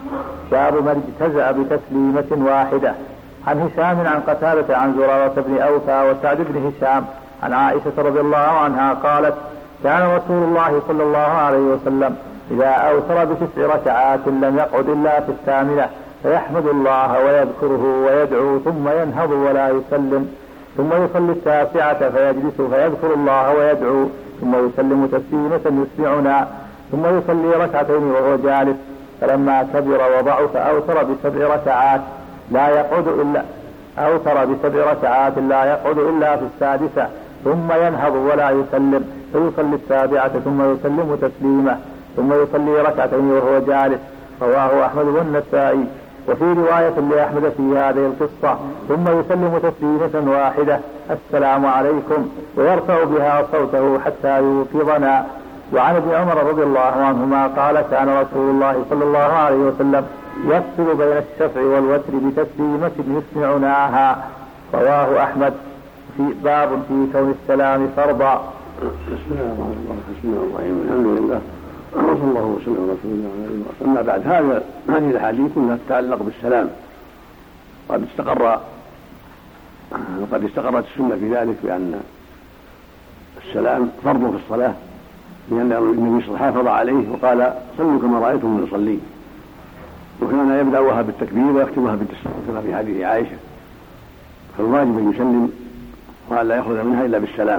باب من اجتزأ بتسليمة واحدة. عن هشام عن قتادة عن زرارة بن أوفى وسعد بن هشام عن عائشة رضي الله عنها قالت: كان رسول الله صلى الله عليه وسلم إذا أوتر بتسع ركعات لم يقعد إلا في الثامنة فيحمد الله ويذكره ويدعو ثم ينهض ولا يسلم، ثم يصلي التاسعة فيجلس فيذكر الله ويدعو ثم يسلم تسليمة يسمعنا، ثم يصلي ركعتين وهو جالس. فلما كبر وضعف أوتر بسبع ركعات لا يقعد إلا أوتر بسبع ركعات لا يقعد إلا في السادسة، ثم ينهض ولا يسلم فيصلي السابعة ثم يسلم تسليمة، ثم يصلي ركعتين وهو جالس. رواه أحمد والنسائي. وفي رواية لأحمد في هذه القصة: ثم يسلم تسليمة واحدة: السلام عليكم، ويرفع بها صوته حتى يوقظنا. وعن ابن عمر رضي الله عنهما قال: كان رسول الله صلى الله عليه وسلم يفصل بين الشفع والوتر بتسليمة يسمعناها. رواه أحمد. في باب في كون السلام فرضا. بسم الله الرحمن الرحيم، الحمد لله صلى الله وسلم على رسول الله. أما بعد، هذا هذه الأحاديث كلها تتعلق بالسلام، وقد استقر وقد استقرت السنة في ذلك بأن السلام فرض في الصلاة، لأن النبي صلى الله عليه وسلم حافظ عليه وقال صلوا كما رأيتم نصلي، وكان يبدأها بالتكبير ويختمها بالتسليم كما في حديث عائشة، فالواجب أن يسلم وأن لا يخرج منها إلا بالسلام.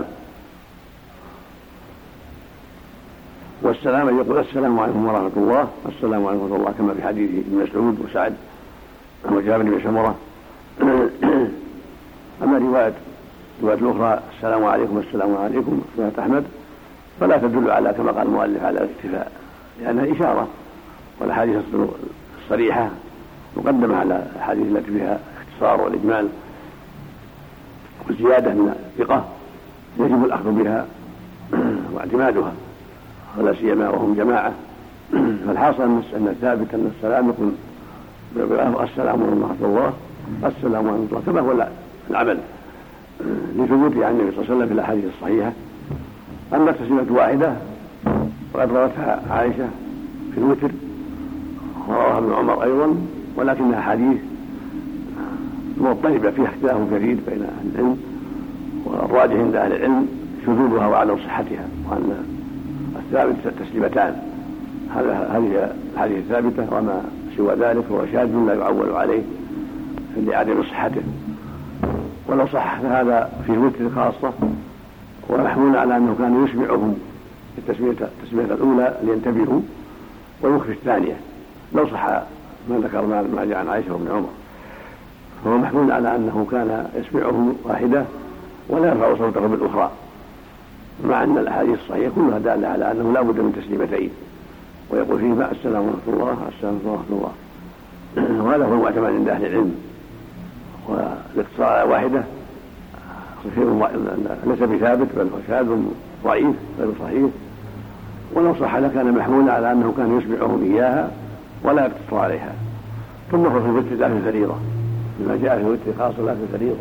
والسلام أن يقول السلام عليكم ورحمة الله، السلام عليكم ورحمة الله، كما في حديث ابن مسعود وسعد وجابر بن سمرة. أما رواية رواية الأخرى السلام عليكم السلام عليكم رواية أحمد فلا تدل على كما قال المؤلف على الاكتفاء، لأنها إشارة، والأحاديث الصريحة مقدمة على الأحاديث التي فيها اختصار والإجمال وزيادة من الثقة يجب الأخذ بها واعتمادها، ولا سيما وهم جماعة. فالحاصل أن الثابت أن السلام يكون السلام عليكم ورحمة الله السلام عليكم ورحمة الله كما هو العمل، لثبوته عن النبي صلى الله عليه وسلم في الأحاديث الصحيحة. أما التسليمة واحدة وقد روتها عائشة في الوتر ورواها ابن عمر أيضا، ولكنها حديث مضطربة فيها اختلاف كثير بين أهل العلم، والراجح عند أهل العلم شذوذها وعدم صحتها، وأن الثابت تسليمتان، هذه الحديث الثابتة، وما سوى ذلك هو شاذ لا يعول عليه لعدم صحته. ولو صح هذا في الوتر خاصة، ونحمل على أنه كان يسمعهم التسمية الأولى لينتبهوا ويخفي الثانية، لو صح ما ذكرنا ما جاء عن عائشة وابن عمر، فهو محمول على أنه كان يسمعهم واحدة ولا يرفع صوته بالأخرى، مع أن الأحاديث الصحيحة كلها دالة على أنه لا بد من تسليمتين، ويقول فيهما السلام ورحمة الله السلام ورحمة الله، وهذا هو المعتمد عند أهل العلم. والاقتصار على واحدة ليس بثابت، بل هو شاذ ضعيف غير صحيح، ولو صح لكان محمولا على أنه كان يسمعهم إياها ولا يقتصر عليها. ثم هو في الوتر لا في الفريضة، لما جاء في الوتر خاصة لا في الفريضة.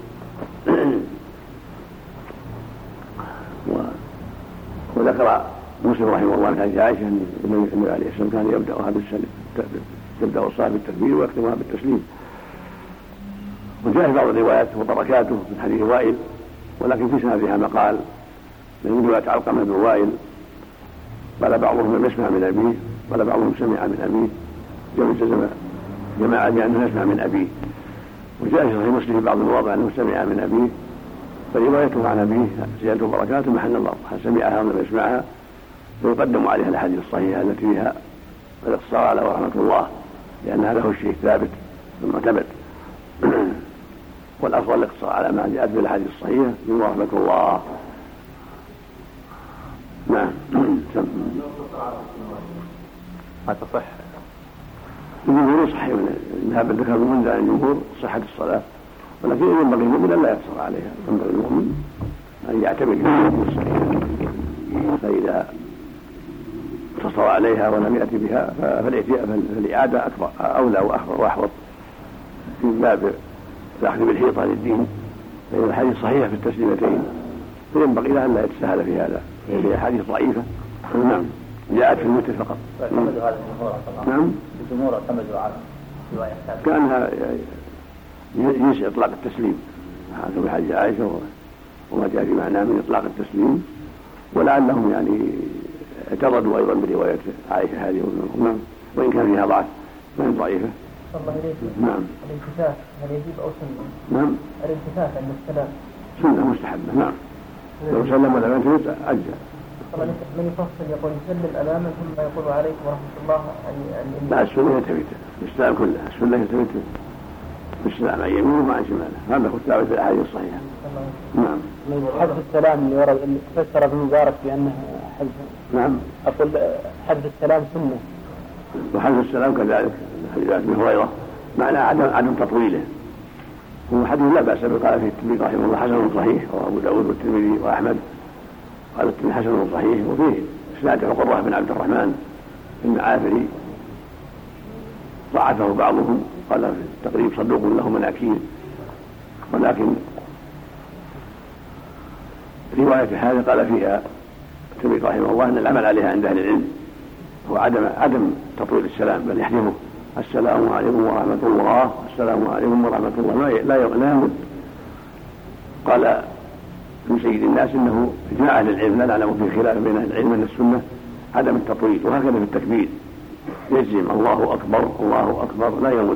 وذكر مسلم رحمه الله عن عائشة أن النبي عليه السلام كان يبدأها بالسلام، يبدأ الصلاة بالتكبير ويختمها بالتسليم. وجاء في بعض الروايات وبركاته من حديث وائل، ولكن في سندها مقال من رواية علقمة بن وائل، قال بعضهم لم يسمع من أبيه، قال بعضهم سمع من أبيه، جمع جماعة بأنه يسمع من أبيه. وجاء في صحيح مسلم في بعض المواضع أنه سمع من أبيه، فروايته عن أبيه زيادة بركاته محل الله، هل سمعها أو لم يسمعها، ويقدم عليها الأحاديث الصحيحة التي فيها الاقتصار على ورحمة الله، لأن هذا هو الشيء الثابت المعتمد. والأفضل الاقتصار على ما جاءت في الأحاديث الصحيحة من ورحمة الله. نعم. ما تصح الجمهور صحيح من ذهب الذكر من عن الجمهور صحة الصلاة، ولكن ينبغي المؤمن أن لا يقتصر عليها، ينبغي المؤمن أن يعتمد بالحديث الصحيحة، فإذا اقتصر عليها ولم يأتي بها فالإعادة أكبر أولى وأحفظ وأحوط في باب الأخذ بالحيطة للدين، فإن الحديث صحيح في التسليمتين فينبغي له أن لا يتساهل في هذا، هي حديث ضعيفة. نعم، جاءت في المتر فقط. نعم، الجمهور اعتمدوا على رواية كانها ينسي إطلاق التسليم، هذا في حديث عائشة وما جاء في معناه من إطلاق التسليم، ولعلهم يعني اعترضوا أيضا برواية عائشة هذه، وإن كان فيها ضعف ما هي ضعيفة. الله إليك. نعم. الالتفات هل يجب أو سنة؟ نعم. الالتفات عند السلام سنة مستحبة. نعم. لو سلم ولا يلتفت أجزاء. من يفصل يقول يسلم أماما ثم يقول عليكم ورحمة الله عن لا، السنة يلتفت، الإسلام كلها السنة يلتفت الإسلام عن يمينه وعن شماله، هذا هو الثابت في الأحاديث الصحيحة. نعم. حذف السلام اللي ورد اللي فسر ابن مبارك بأنه حذف. نعم. أقول حذف السلام سنة. وحذف السلام كذلك حديث ابن هريرة معنى عدم عدم تطويله، هو حديث لا بأس به، قال فيه الترمذي رحمه الله حسن صحيح، وأبو داود والترمذي وأحمد قال الترمذي حسن صحيح، وفيه إسناد عقبة بن عبد الرحمن المعافري ضعفه بعضهم، قال في التقريب صدوق له مناكير، ولكن رواية هذا قال فيها الترمذي رحمه الله أن العمل عليها عند أهل العلم، هو عدم عدم تطويل السلام، بل يحذفه السلام عليكم ورحمة الله، السلام عليكم ورحمة الله، لا لا يمد. قال من سيد الناس إنه إجماع أهل العلم، لا نعلم في خلاف بين أهل العلم أن السنة عدم التطويل، وهكذا في التكبير يجزم الله أكبر الله أكبر لا يمد،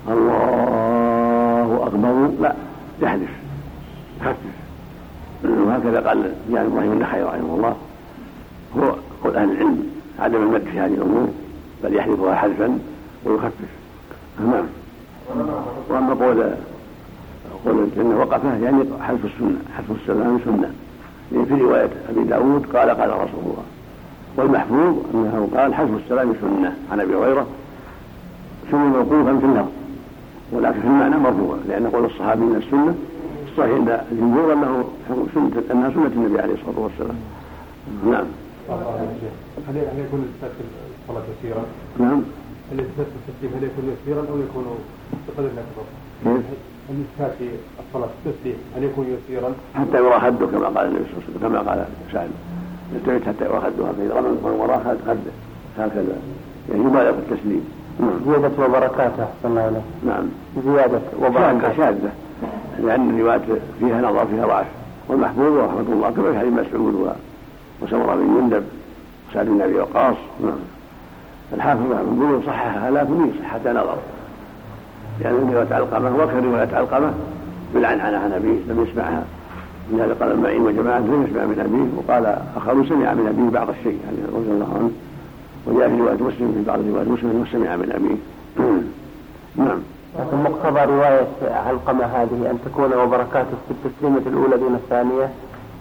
الله أكبر لا يحذف خفف. وهكذا قال يعني إبراهيم النخعي رحمه الله، هو قول أهل العلم عدم المد في هذه الأمور، بل يحذفها حذفا ويخفف. نعم. وأما قول قول الجنة وقفه يعني حذف السنة، حذف السلام سنة، يعني في رواية أبي داود قال قال رسول الله، والمحفوظ أنه قال حذف السلام سنة عن أبي هريرة، سنة موقوفا في اللفظ ولكن في المعنى مرفوعا، لأن قول الصحابي من السنة الصحيح عند الجمهور أنه سنة أنها سنة النبي عليه الصلاة والسلام. نعم. هل يكون الصلاة يسيرا؟ نعم. هل التسليم هل يكون يسيرا أو يكون بقدر الأكبر؟ كيف؟ الإثبات في الصلاة التسليم هل يكون يسيرا؟ حتى يرى خده كما قال النبي صلى الله عليه وسلم، كما قال سعد يلتفت حتى يرى خده، فإذا رمى من وراء خده هكذا، يعني يبالغ في التسليم. زيادة وبركاته أحسن الله إليه. نعم. زيادة وبركاته شاذة، لأن الروايات فيها نظر فيها ضعف، والمحفوظ ورحمة الله كما في حديث مسعود وسمرة بن جندب وسعد بن أبي وقاص. نعم. الحافظ بن بلوغ صححها لكن صحة نظر، يعني رواية علقمة وكان رواية علقمة بالعنعنة عن أبيه لم يسمعها، لهذا قال المعين وجماعة لم يسمع من أبيه، وقال آخر سمع من أبيه بعض الشيء يعني رضي الله عنه، وجاء في رواية مسلم في بعض روايات مسلم وسمع من أبيه. نعم. لكن مقتضى رواية علقمة هذه أن تكون وبركاته في التسليمة الأولى دون الثانية.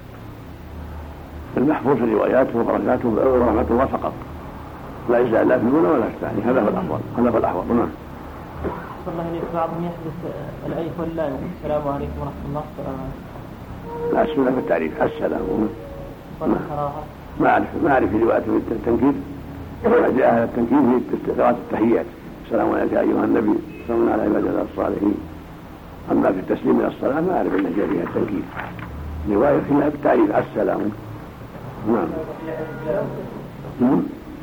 المحفوظ في الروايات وبركاته ورحمة الله فقط، لا يجزع لا في الأولى ولا في الثانية، هذا هو الأفضل، هذا هو الأحوط. نعم. والله إليك بعضهم يحدث الألف واللام، السلام عليكم ورحمة الله. لا السنة في التعريف السلام. ما أعرف ما أعرف في رواية التنكير، جاء أهل التنكير في قراءة التحيات، السلام عليك أيها النبي، سلام على عباد الله الصالحين. أما في التسليم من الصلاة ما أعرف أن جاء فيها التنكير، رواية فيها التعريف السلام. نعم. نعم.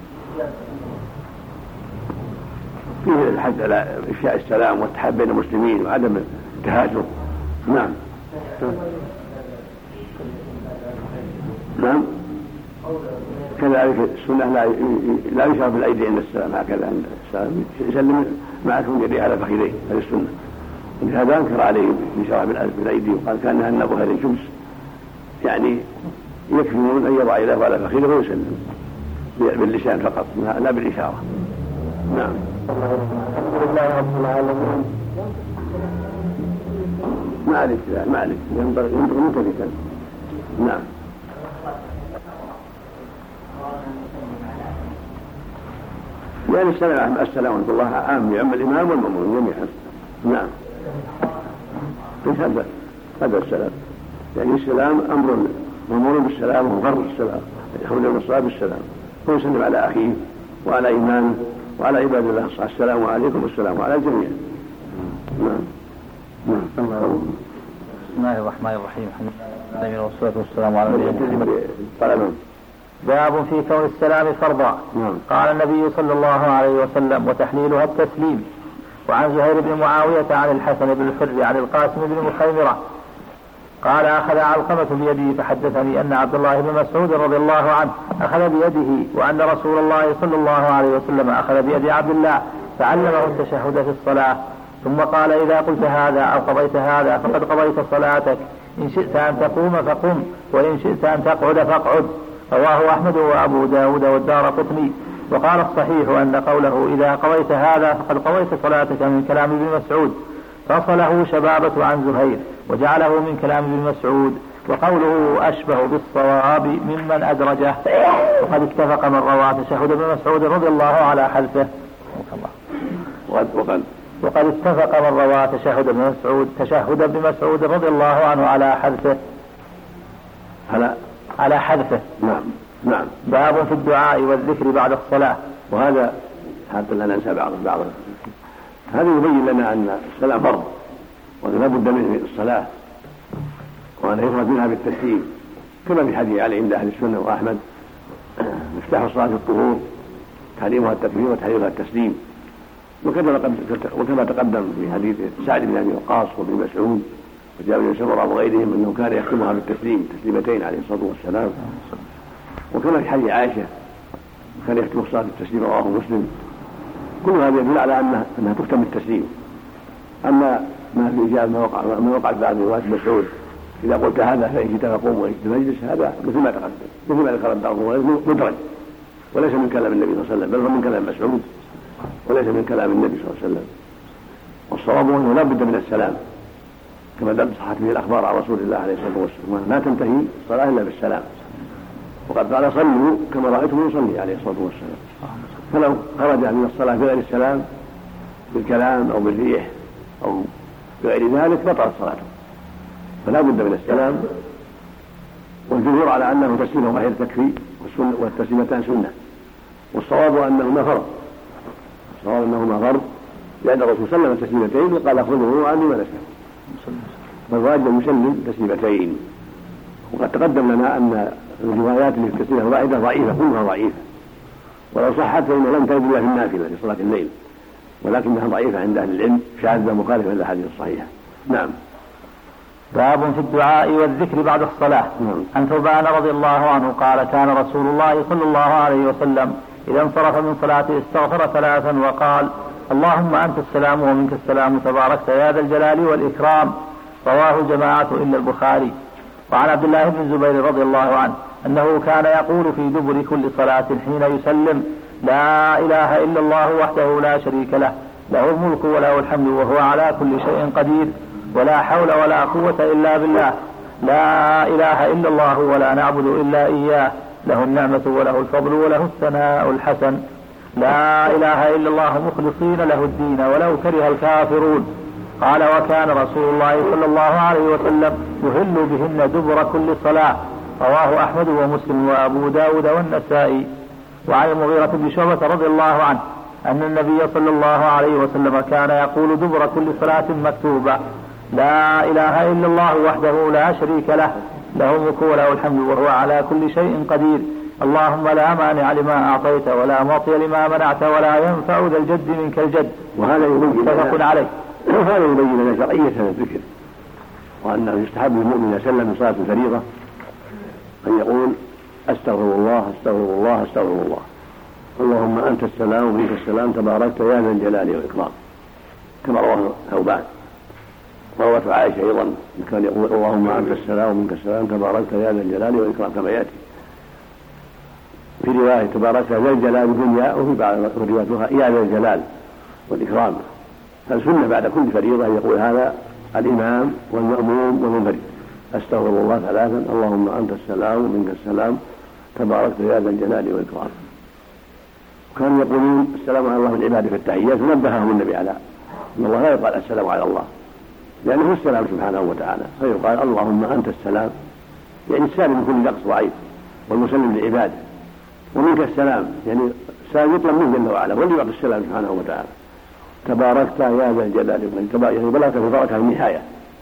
فيه الحد على إفشاء السلام والتحاب بين المسلمين وعدم التهاجر. نعم. نعم. كذلك السنة لا لا يشار بالأيدي عند السلام، هكذا عند السلام يسلم معكم يديه على فخذيه، هذه السنة. ولهذا أنكر عليه الإشارة بالأيدي وقال كأنها النبوة هذه شمس، يعني يكفي من أن يضع يده على فخذه ويسلم باللسان فقط لا بالإشارة. نعم. الحمد لله رب العالمين. ما عليك ما عليك ينبغي ينبغي منتبها. نعم. يعني السلام السلام ورحمة الله عام يعم الإمام والمأمون جميعا. نعم. هذا هذا السلام، يعني السلام أمر مأمور بالسلام وغرض السلام، يحول من الصلاة بالسلام، ويسلم على أخيه وعلى إمامه وعلى عباد الله، السلام عليكم والسلام على الجميع. نعم. نعم. بسم الله الرحمن الرحيم. الحمد لله والصلاة والسلام على رسول. باب في كون السلام فرضا. قال النبي صلى الله عليه وسلم: وتحليلها التسليم. وعن زهير بن معاوية عن الحسن بن الحر عن القاسم بن مخيمرة قال: أخذ علقمة بيدي فحدثني أن عبد الله بن مسعود رضي الله عنه أخذ بيده، وأن رسول الله صلى الله عليه وسلم أخذ بيد عبد الله فعلمه التشهد في الصلاة، ثم قال: إذا قلت هذا أو قضيت هذا فقد قضيت صلاتك، إن شئت أن تقوم فقم، وإن شئت أن تقعد فاقعد. رواه أحمد وأبو داود والدارقطني. وقال الصحيح أن قوله إذا قضيت هذا فقد قضيت صلاتك من كلام ابن مسعود، فصله شبابة عن زهير وجعله من كلام ابن مسعود، وقوله أشبه بالصواب ممن أدرجه. وقد اتفق من روى تشهد ابن مسعود رضي الله على حذفه. وقد وقد اتفق من روى تشهد ابن مسعود تشهد ابن مسعود رضي الله عنه على حذفه على على حذفه. نعم. نعم. باب في الدعاء والذكر بعد الصلاة. وهذا حتى لا ننسى بعض بعض هذا يبين لنا أن الصلاة فرض ولا بد منه في الصلاة، وأن يفرد منها بالترتيب كما في حديث علي عند أهل السنة وأحمد: مفتاح الصلاة الطهور تحريمها التكبير وتحريمها التسليم، وكما تقدم في حديث سعد بن ابي وقاص وابن مسعود وجابر بن سمرة وغيرهم انه كان يختمها بالتسليم تسليمتين عليه الصلاه والسلام. وكما في حديث عائشه كان يختم الصلاه بالتسليم رواه مسلم. كل هذا يدل على انها انها تختم بالتسليم. اما ما في اجابه ما وقع ما وقع بعد روايه مسعود اذا قلت هذا فإن تقوم وإن المجلس، هذا مثل ما تقدم مثل ما ذكر بعضهم مدرج وليس من كلام النبي صلى الله عليه وسلم، بل هو من كلام مسعود وليس من كلام النبي صلى الله عليه وسلم. والصواب انه لا بد من السلام كما دل صحت به الاخبار عن رسول الله عليه الصلاه والسلام، لا تنتهي الصلاه الا بالسلام، وقد قال صلوا كما رايتم يصلي عليه الصلاه والسلام. فلو خرج من الصلاه بغير السلام بالكلام او بالريح او بغير ذلك بطلت صلاته، فلا بد من السلام. والجمهور على انه تسليمه واحده تكفي والتسليمتان سنه، والصواب انهما فرض الصواب انهما فرض لان الرسول سلم تسليمتين وقال خذوا عني ما نسلم، فالواجب يسلم تسليمتين. وقد تقدم لنا ان الروايات اللي في التسليمه الواحده ضعيفه كلها ضعيفه، ولو صحت فانها لم ترد الا في النافله في صلاه الليل، ولكنها ضعيفه عند اهل العلم شاذه مخالفه للاحاديث الصحيحه. نعم. باب في الدعاء والذكر بعد الصلاة. عن ثوبان رضي الله عنه قال كان رسول الله صلى الله عليه وسلم إذا انصرف من صلاته استغفر ثلاثا وقال اللهم أنت السلام ومنك السلام تباركت يا ذا الجلال والإكرام. رواه جماعة إلا البخاري. وعن عبد الله بن الزبير رضي الله عنه أنه كان يقول في دبر كل صلاة حين يسلم لا إله إلا الله وحده لا شريك له له الملك وله الحمد وهو على كل شيء قدير ولا حول ولا قوة إلا بالله لا إله إلا الله ولا نعبد إلا إياه له النعمة وله الفضل وله الثناء الحسن لا إله إلا الله مخلصين له الدين ولو كره الكافرون. قال وكان رسول الله صلى الله عليه وسلم يهل بهن دبر كل صلاة. رواه أحمد ومسلم وأبو داود والنسائي. وعن المغيرة بن شعبة رضي الله عنه أن النبي صلى الله عليه وسلم كان يقول دبر كل صلاة مكتوبة لا إله إلا الله وحده لا شريك له له الملك وله الحمد وهو على كل شيء قدير اللهم لا مانع لما أعطيت ولا معطي لما منعت ولا ينفع ذا الجد منك الجد. وهذا يبين متفق عليه. وهذا يبين لنا شرعية هذا الذكر، وأنه يستحب للمؤمن إذا سلم من صلاة الفريضة أن يقول أستغفر الله أستغفر الله أستغفر الله اللهم أنت السلام ومنك السلام تباركت يا ذا الجلال والإكرام، كما رواه ثوبان. وروته عائشة أيضا كان يقول اللهم أنت السلام ومنك السلام تباركت يا ذا الجلال والإكرام كما يأتي في رواية تباركت ذا الجلال الدنيا، وفي بعض رواياتها يا ذا الجلال والإكرام. فالسنة بعد كل فريضة يقول هذا الإمام والمأموم والمنفرد أستغفر الله ثلاثا اللهم أنت السلام ومنك السلام تباركت يا ذا الجلال والإكرام. كانوا يقولون السلام على الله من عباده في التحيات، ونبههم النبي على أن الله لا يقال السلام على الله لأنه السلام سبحانه وتعالى، فيقال اللهم أنت السلام يعني السالم من كل نقص وعيب والمسلم لعباده، ومنك السلام يعني السلام يطلب منه جل وعلا والذي يعطي السلام سبحانه وتعالى تباركت يا ذا الجلال والإكرام يعني بلغت البركة النهاية.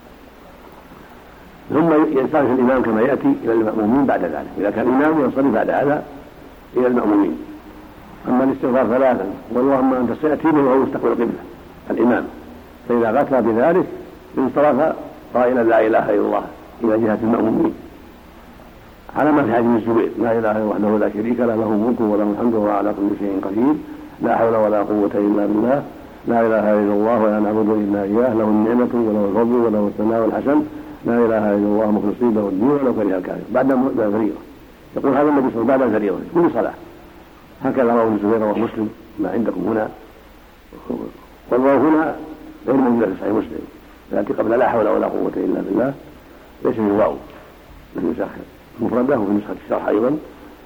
ثم ينصرف الإمام كما يأتي إلى المأمومين بعد ذلك، إذا كان الإمام ينصرف بعد هذا إلى المأمومين. أما الاستغفار ثلاثا واللهم أنت سيأتي وهو مستقبل القبلة الإمام، فإذا غتى بذلك انصرف قائلا لا إله إلا الله إلى جهة المأمومين على ما في حديث الزبير لا إله إلا الله وحده لا شريك له له الملك وله الحمد وهو على كل شيء قدير لا حول ولا قوة إلا بالله لا إله إلا الله ولا نعبد إلا إياه له النعمة وله الفضل وله الثناء الحسن لا إله إلا الله مخلصين له الدين ولو كره الكافر. بعد الفريضة يقول هذا النبي صلى الله عليه وسلم بعد الفريضة كل صلاة، هكذا رواه الزبير ومسلم ما عندكم هنا، والواو هنا غير موجودة في صحيح مسلم التي قبل لا حول ولا قوة إلا بالله ليس في واو نسخ مفردة وفي نسخة الشرح أيضا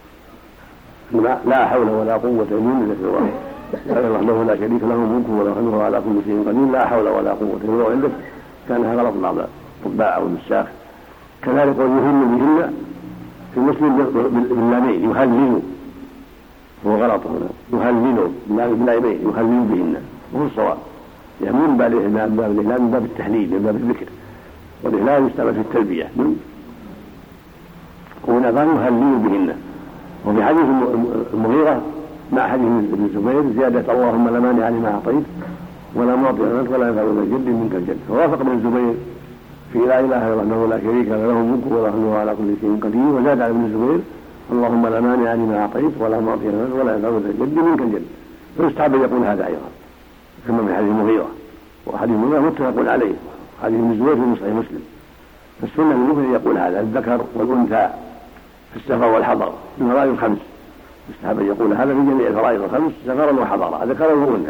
لا حول ولا قوة إلا بالله في الواو لا الله لا شريك له الملك وله الحمد على كل شيء قدير لا حول ولا قوة إلا بالله. عندك كان هذا غلط بعض الطباع أو النساخ. كذلك يهل بهن في مسلم باللامين يهلل هو غلط هنا يهلل باللامين يهلل بهن وهو الصواب يهمون باب الإهلال من باب التهليل من باب الذكر، والإهلال يستعمل في التلبية هنا قال يهلل بهن. وفي حديث المغيرة مع حديث ابن الزبير زيادة اللهم لا مانع لما أعطيت ولا معطي لما أنت ولا ينفع ذا الجد منك الجد. فوافق ابن الزبير في لا إله إلا الله لا شريك له له الملك وله الحمد على كل شيء قدير، وزاد على ابن الزبير اللهم لا مانع لما أعطيت ولا معطي لما أنت ولا ينفع ذا الجد منك الجد. فيستحب أن يقول هذا أيضا كما من حديث المغيرة، وحديث المغيرة متفق عليه، حديث ابن الزبير في صحيح مسلم. فالسنة المفرد يقول هذا الذكر والأنثى في السفر والحضر من الفرائض الخمس، يستحب أن يقول هذا في جميع الفرائض الخمس سفرا وحضرا ذكرا وأنثى.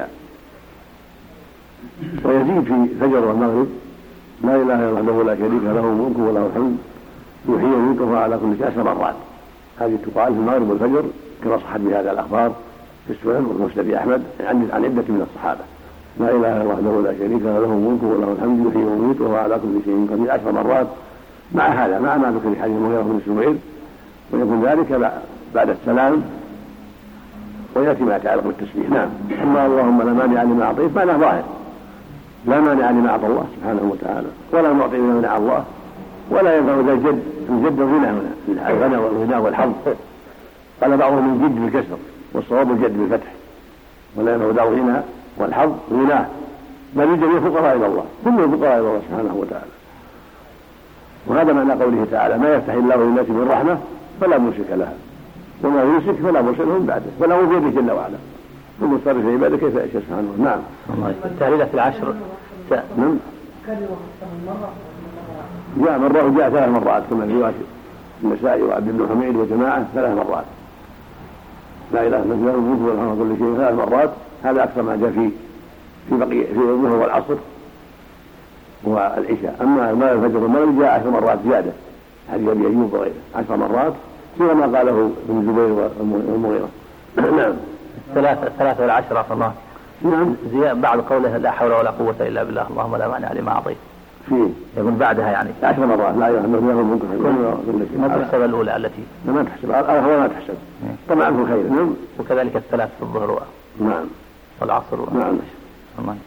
ويزيد في الفجر والمغرب لا إله إلا الله لا شريك له الملك وله الحمد يحيي ويميت على كل شيء عشر مرات. هذه تقال في المغرب والفجر كما صحت بهذا الأخبار في السنن والمسند أحمد عن عدة من الصحابة. لا إله إلا الله لا شريك له الملك وله الحمد يحيي ويميت وهو على كل شيء قدير عشر مرات، مع هذا مع ما ذكر في حديث المغيرة بن الزبير. ويكون ذلك بعد السلام ويأتي ما يتعلق بالتسبيح. نعم. أما اللهم لا مانع لما أعطيت معنى ظاهر، لا مانع لما أعطى الله سبحانه وتعالى ولا معطي لما منع الله ولا ينفع ذا الجد. الجد الغنى هنا الغنى والغنى والحظ. قال بعضهم الجد بالكسر والصواب الجد بالفتح، ولا ينفع ذا الغنى والحظ غناه، بل الجميع فقراء إلى الله، كلهم فقراء إلى الله سبحانه وتعالى. وهذا معنى قوله تعالى ما يفتح الله للناس من رحمة فلا ممسك لها وما يمسك فلا مرسل من بعده ولا بيده جل وعلا ثم صرف عباده كيف يشاء سبحانه. نعم. التهليلة العشر نعم. جاء مرة جاء ثلاث مرات كما في رواية النسائي وعبد بن حميد وجماعة ثلاث مرات لا إله إلا الله الملك والحمد كل شيء ثلاث مرات. هذا أكثر ما جاء في في بقية في الظهر والعصر والعشاء. أما ما الفجر والمغرب جاء عشر مرات زيادة حديث أبي أيوب وغيره عشر مرات كما قاله ابن الزبير والمغيرة. نعم. الثلاثة الثلاثة والعشرة في الله. نعم. زيادة بعد قوله لا حول ولا قوة إلا بالله اللهم لا مانع لما أعطيت فيه يقول بعدها يعني عشر مرات لا إله إلا الله الملك ما تحسب الأولى التي ما تحسب الأولى ما تحسب طبعا في الخير. نعم. وكذلك الثلاث في الظهر نعم والعصر نعم نعم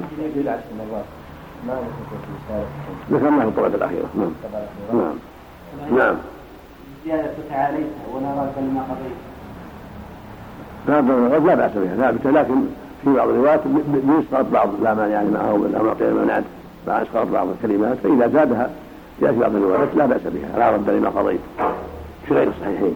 ذكرناه في الطبعة الأخيرة. نعم نعم نعم. زيادة تعاليها ونراك لما قضيت هذا لا بأس بها ثابتة، لكن في بعض الروايات بيسقط بعض لا مانع يعني معه ولا معطي لما منعت مع إسقاط بعض الكلمات، فإذا زادها يأتي بعض الروايات لا بأس بها لا رد لما قضيت في غير الصحيحين.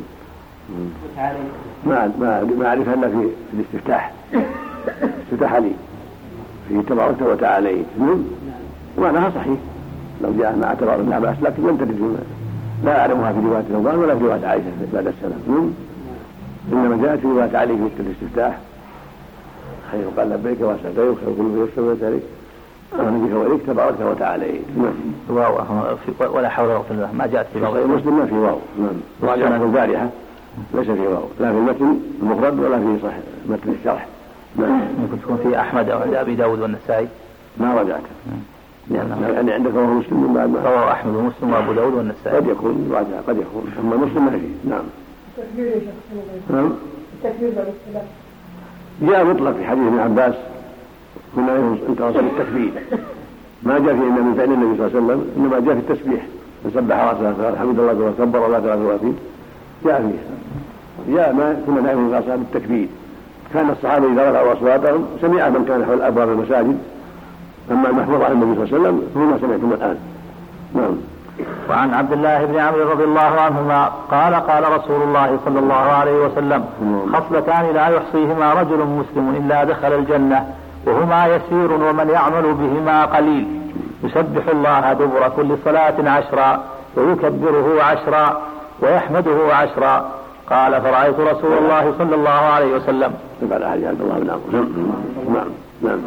ما ما أعرفها إلا في الاستفتاح استفتاح لي في تبارك وتعالى ومعناها صحيح لو جاء مع تبارك لا بأس، لكن لم تجد لا أعلمها في رواية رمضان ولا في رواية عائشة بعد السلام. إنما جاءت في رواية علي في الاستفتاح خير قال لبيك وسعديك وخير كل يسر وذلك أهلا بك وإليك تبارك وتعالى واو ولا حول ولا قوة ما جاءت في غير مسلم ما في واو. نعم. راجعنا في البارحة ليس في واو لا في المتن المفرد ولا في صحيح متن الشرح. نعم. ممكن تكون في أحمد أو عند أبي داود والنسائي ما رجعت يعني عندك وهو مسلم من بعد ما رواه أحمد ومسلم وأبو داود والنسائي قد يكون راجع قد يكون أما مسلم ما فيه. نعم. التكبير يا شيخ نعم. التكبير بعد الصلاة جاء مطلق في حديث ابن عباس كنا انتظر التكبير ما جاء فيه إلا من فعل النبي صلى الله عليه وسلم، إنما جاء في التسبيح من سبح رأسه الحمد لله وكبر الله ثلاث وثلاثين جاء فيه جاء ما كنا نعلم من أصحاب التكبير. كان الصحابة إذا رفعوا أصواتهم سمع من كان حول أبواب المساجد، أما المحفوظ عن النبي صلى الله عليه وسلم فهما سمعتم الآن. نعم. وعن عبد الله بن عمرو رضي الله عنهما قال قال رسول الله صلى الله عليه وسلم خصلتان لا يحصيهما رجل مسلم إلا دخل الجنة وهما يسير ومن يعمل بهما قليل يسبح الله دبر كل صلاة عشرا ويكبره عشرا ويحمده عشرا. قال فرأيت رسول الله صلى الله عليه وسلم قال أحد عبد الله بن عمرو. نعم نعم.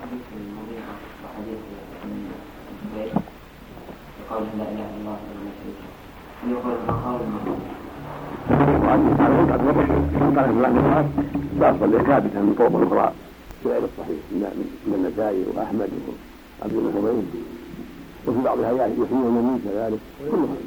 قول لا إله إلا الله يقول قول المعروف قد وضح قال الله بالخاص باصل ثابتا من طرق أخرى في غير الصحيح من النسائي وأحمد وعبد الله حميد وفي بعض الآيات يحيي ويميت كذلك كلها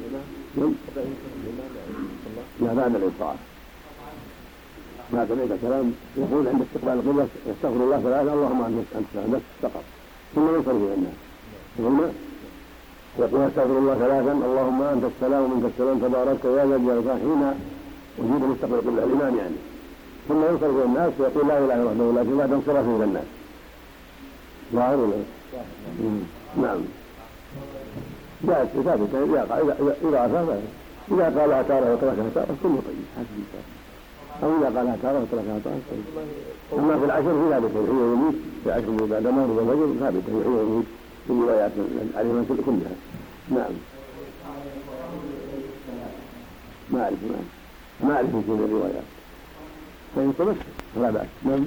لا بعد الإنصاف. ما سمعت كلام يقول عند استقبال القبلة يستغفر الله ثلاثة اللهم أنت السلام بس فقط ثم ينصرف إلى الناس ثم يقول استغفر الله ثلاثا اللهم أنت السلام ومنك السلام تبارك يا ذا الجلال حين وجود مستقبل قبلة الإمام يعني ثم ينصرف الى الناس ويقول لا اله الا الله لكن بعد انصرافه الى الناس ظاهر ولا نعم جاءت ثابته اذا اذا اذا اذا قالها تاره وتركها تاره كله طيب حسب او اذا قالها تاره وتركها تاره طيب. اما في العشر في ذلك الحين يميت في عشر بعد المغرب والفجر ثابته الحين يميت في الروايات عليها كلها. نعم ما اعرف ما اعرف في الروايات فإن صدق فلا بأس. نعم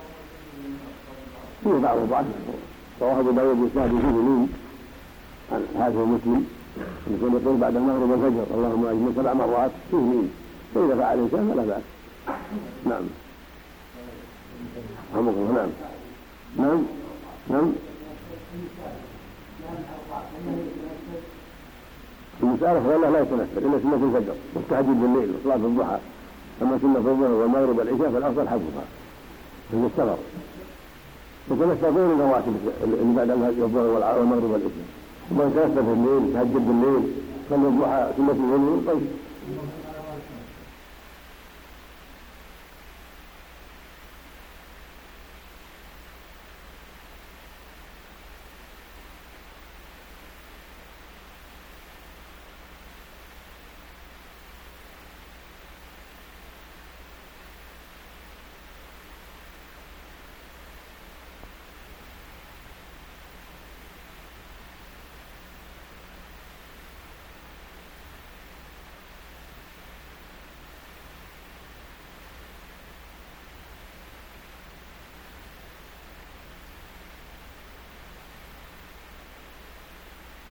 فيه بعض الضعف رواه أبو داود بإسناد فيه لين عن هذا المسلم يقول يقول بعد المغرب والفجر اللهم أجمل سبع مرات فيه لين فإذا فعل الإنسان فلا بأس. نعم نعم نعم نعم المسألة والله لا يتنفل إلا سنة الفجر والتهجد بالليل وصلاة الضحى. أما سنة الظهر والمغرب والعشاء فالأفضل حفظها في السفر يتنفل غير الرواتب اللي بعد الظهر والمغرب والعشاء ثم يتنفل في الليل يتهجد بالليل صلى الضحى سنة الليل طيب